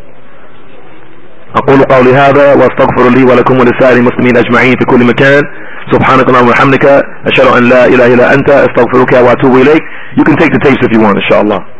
أقول قولي هذا وأستغفر لي ولكم ولسائر المسلمين أجمعين في كل مكان. سبحانك اللهم وبحمدك أشهد أن لا إله إلا أنت أستغفرك وأتوب إليك. You can take the tapes if you want, inshallah.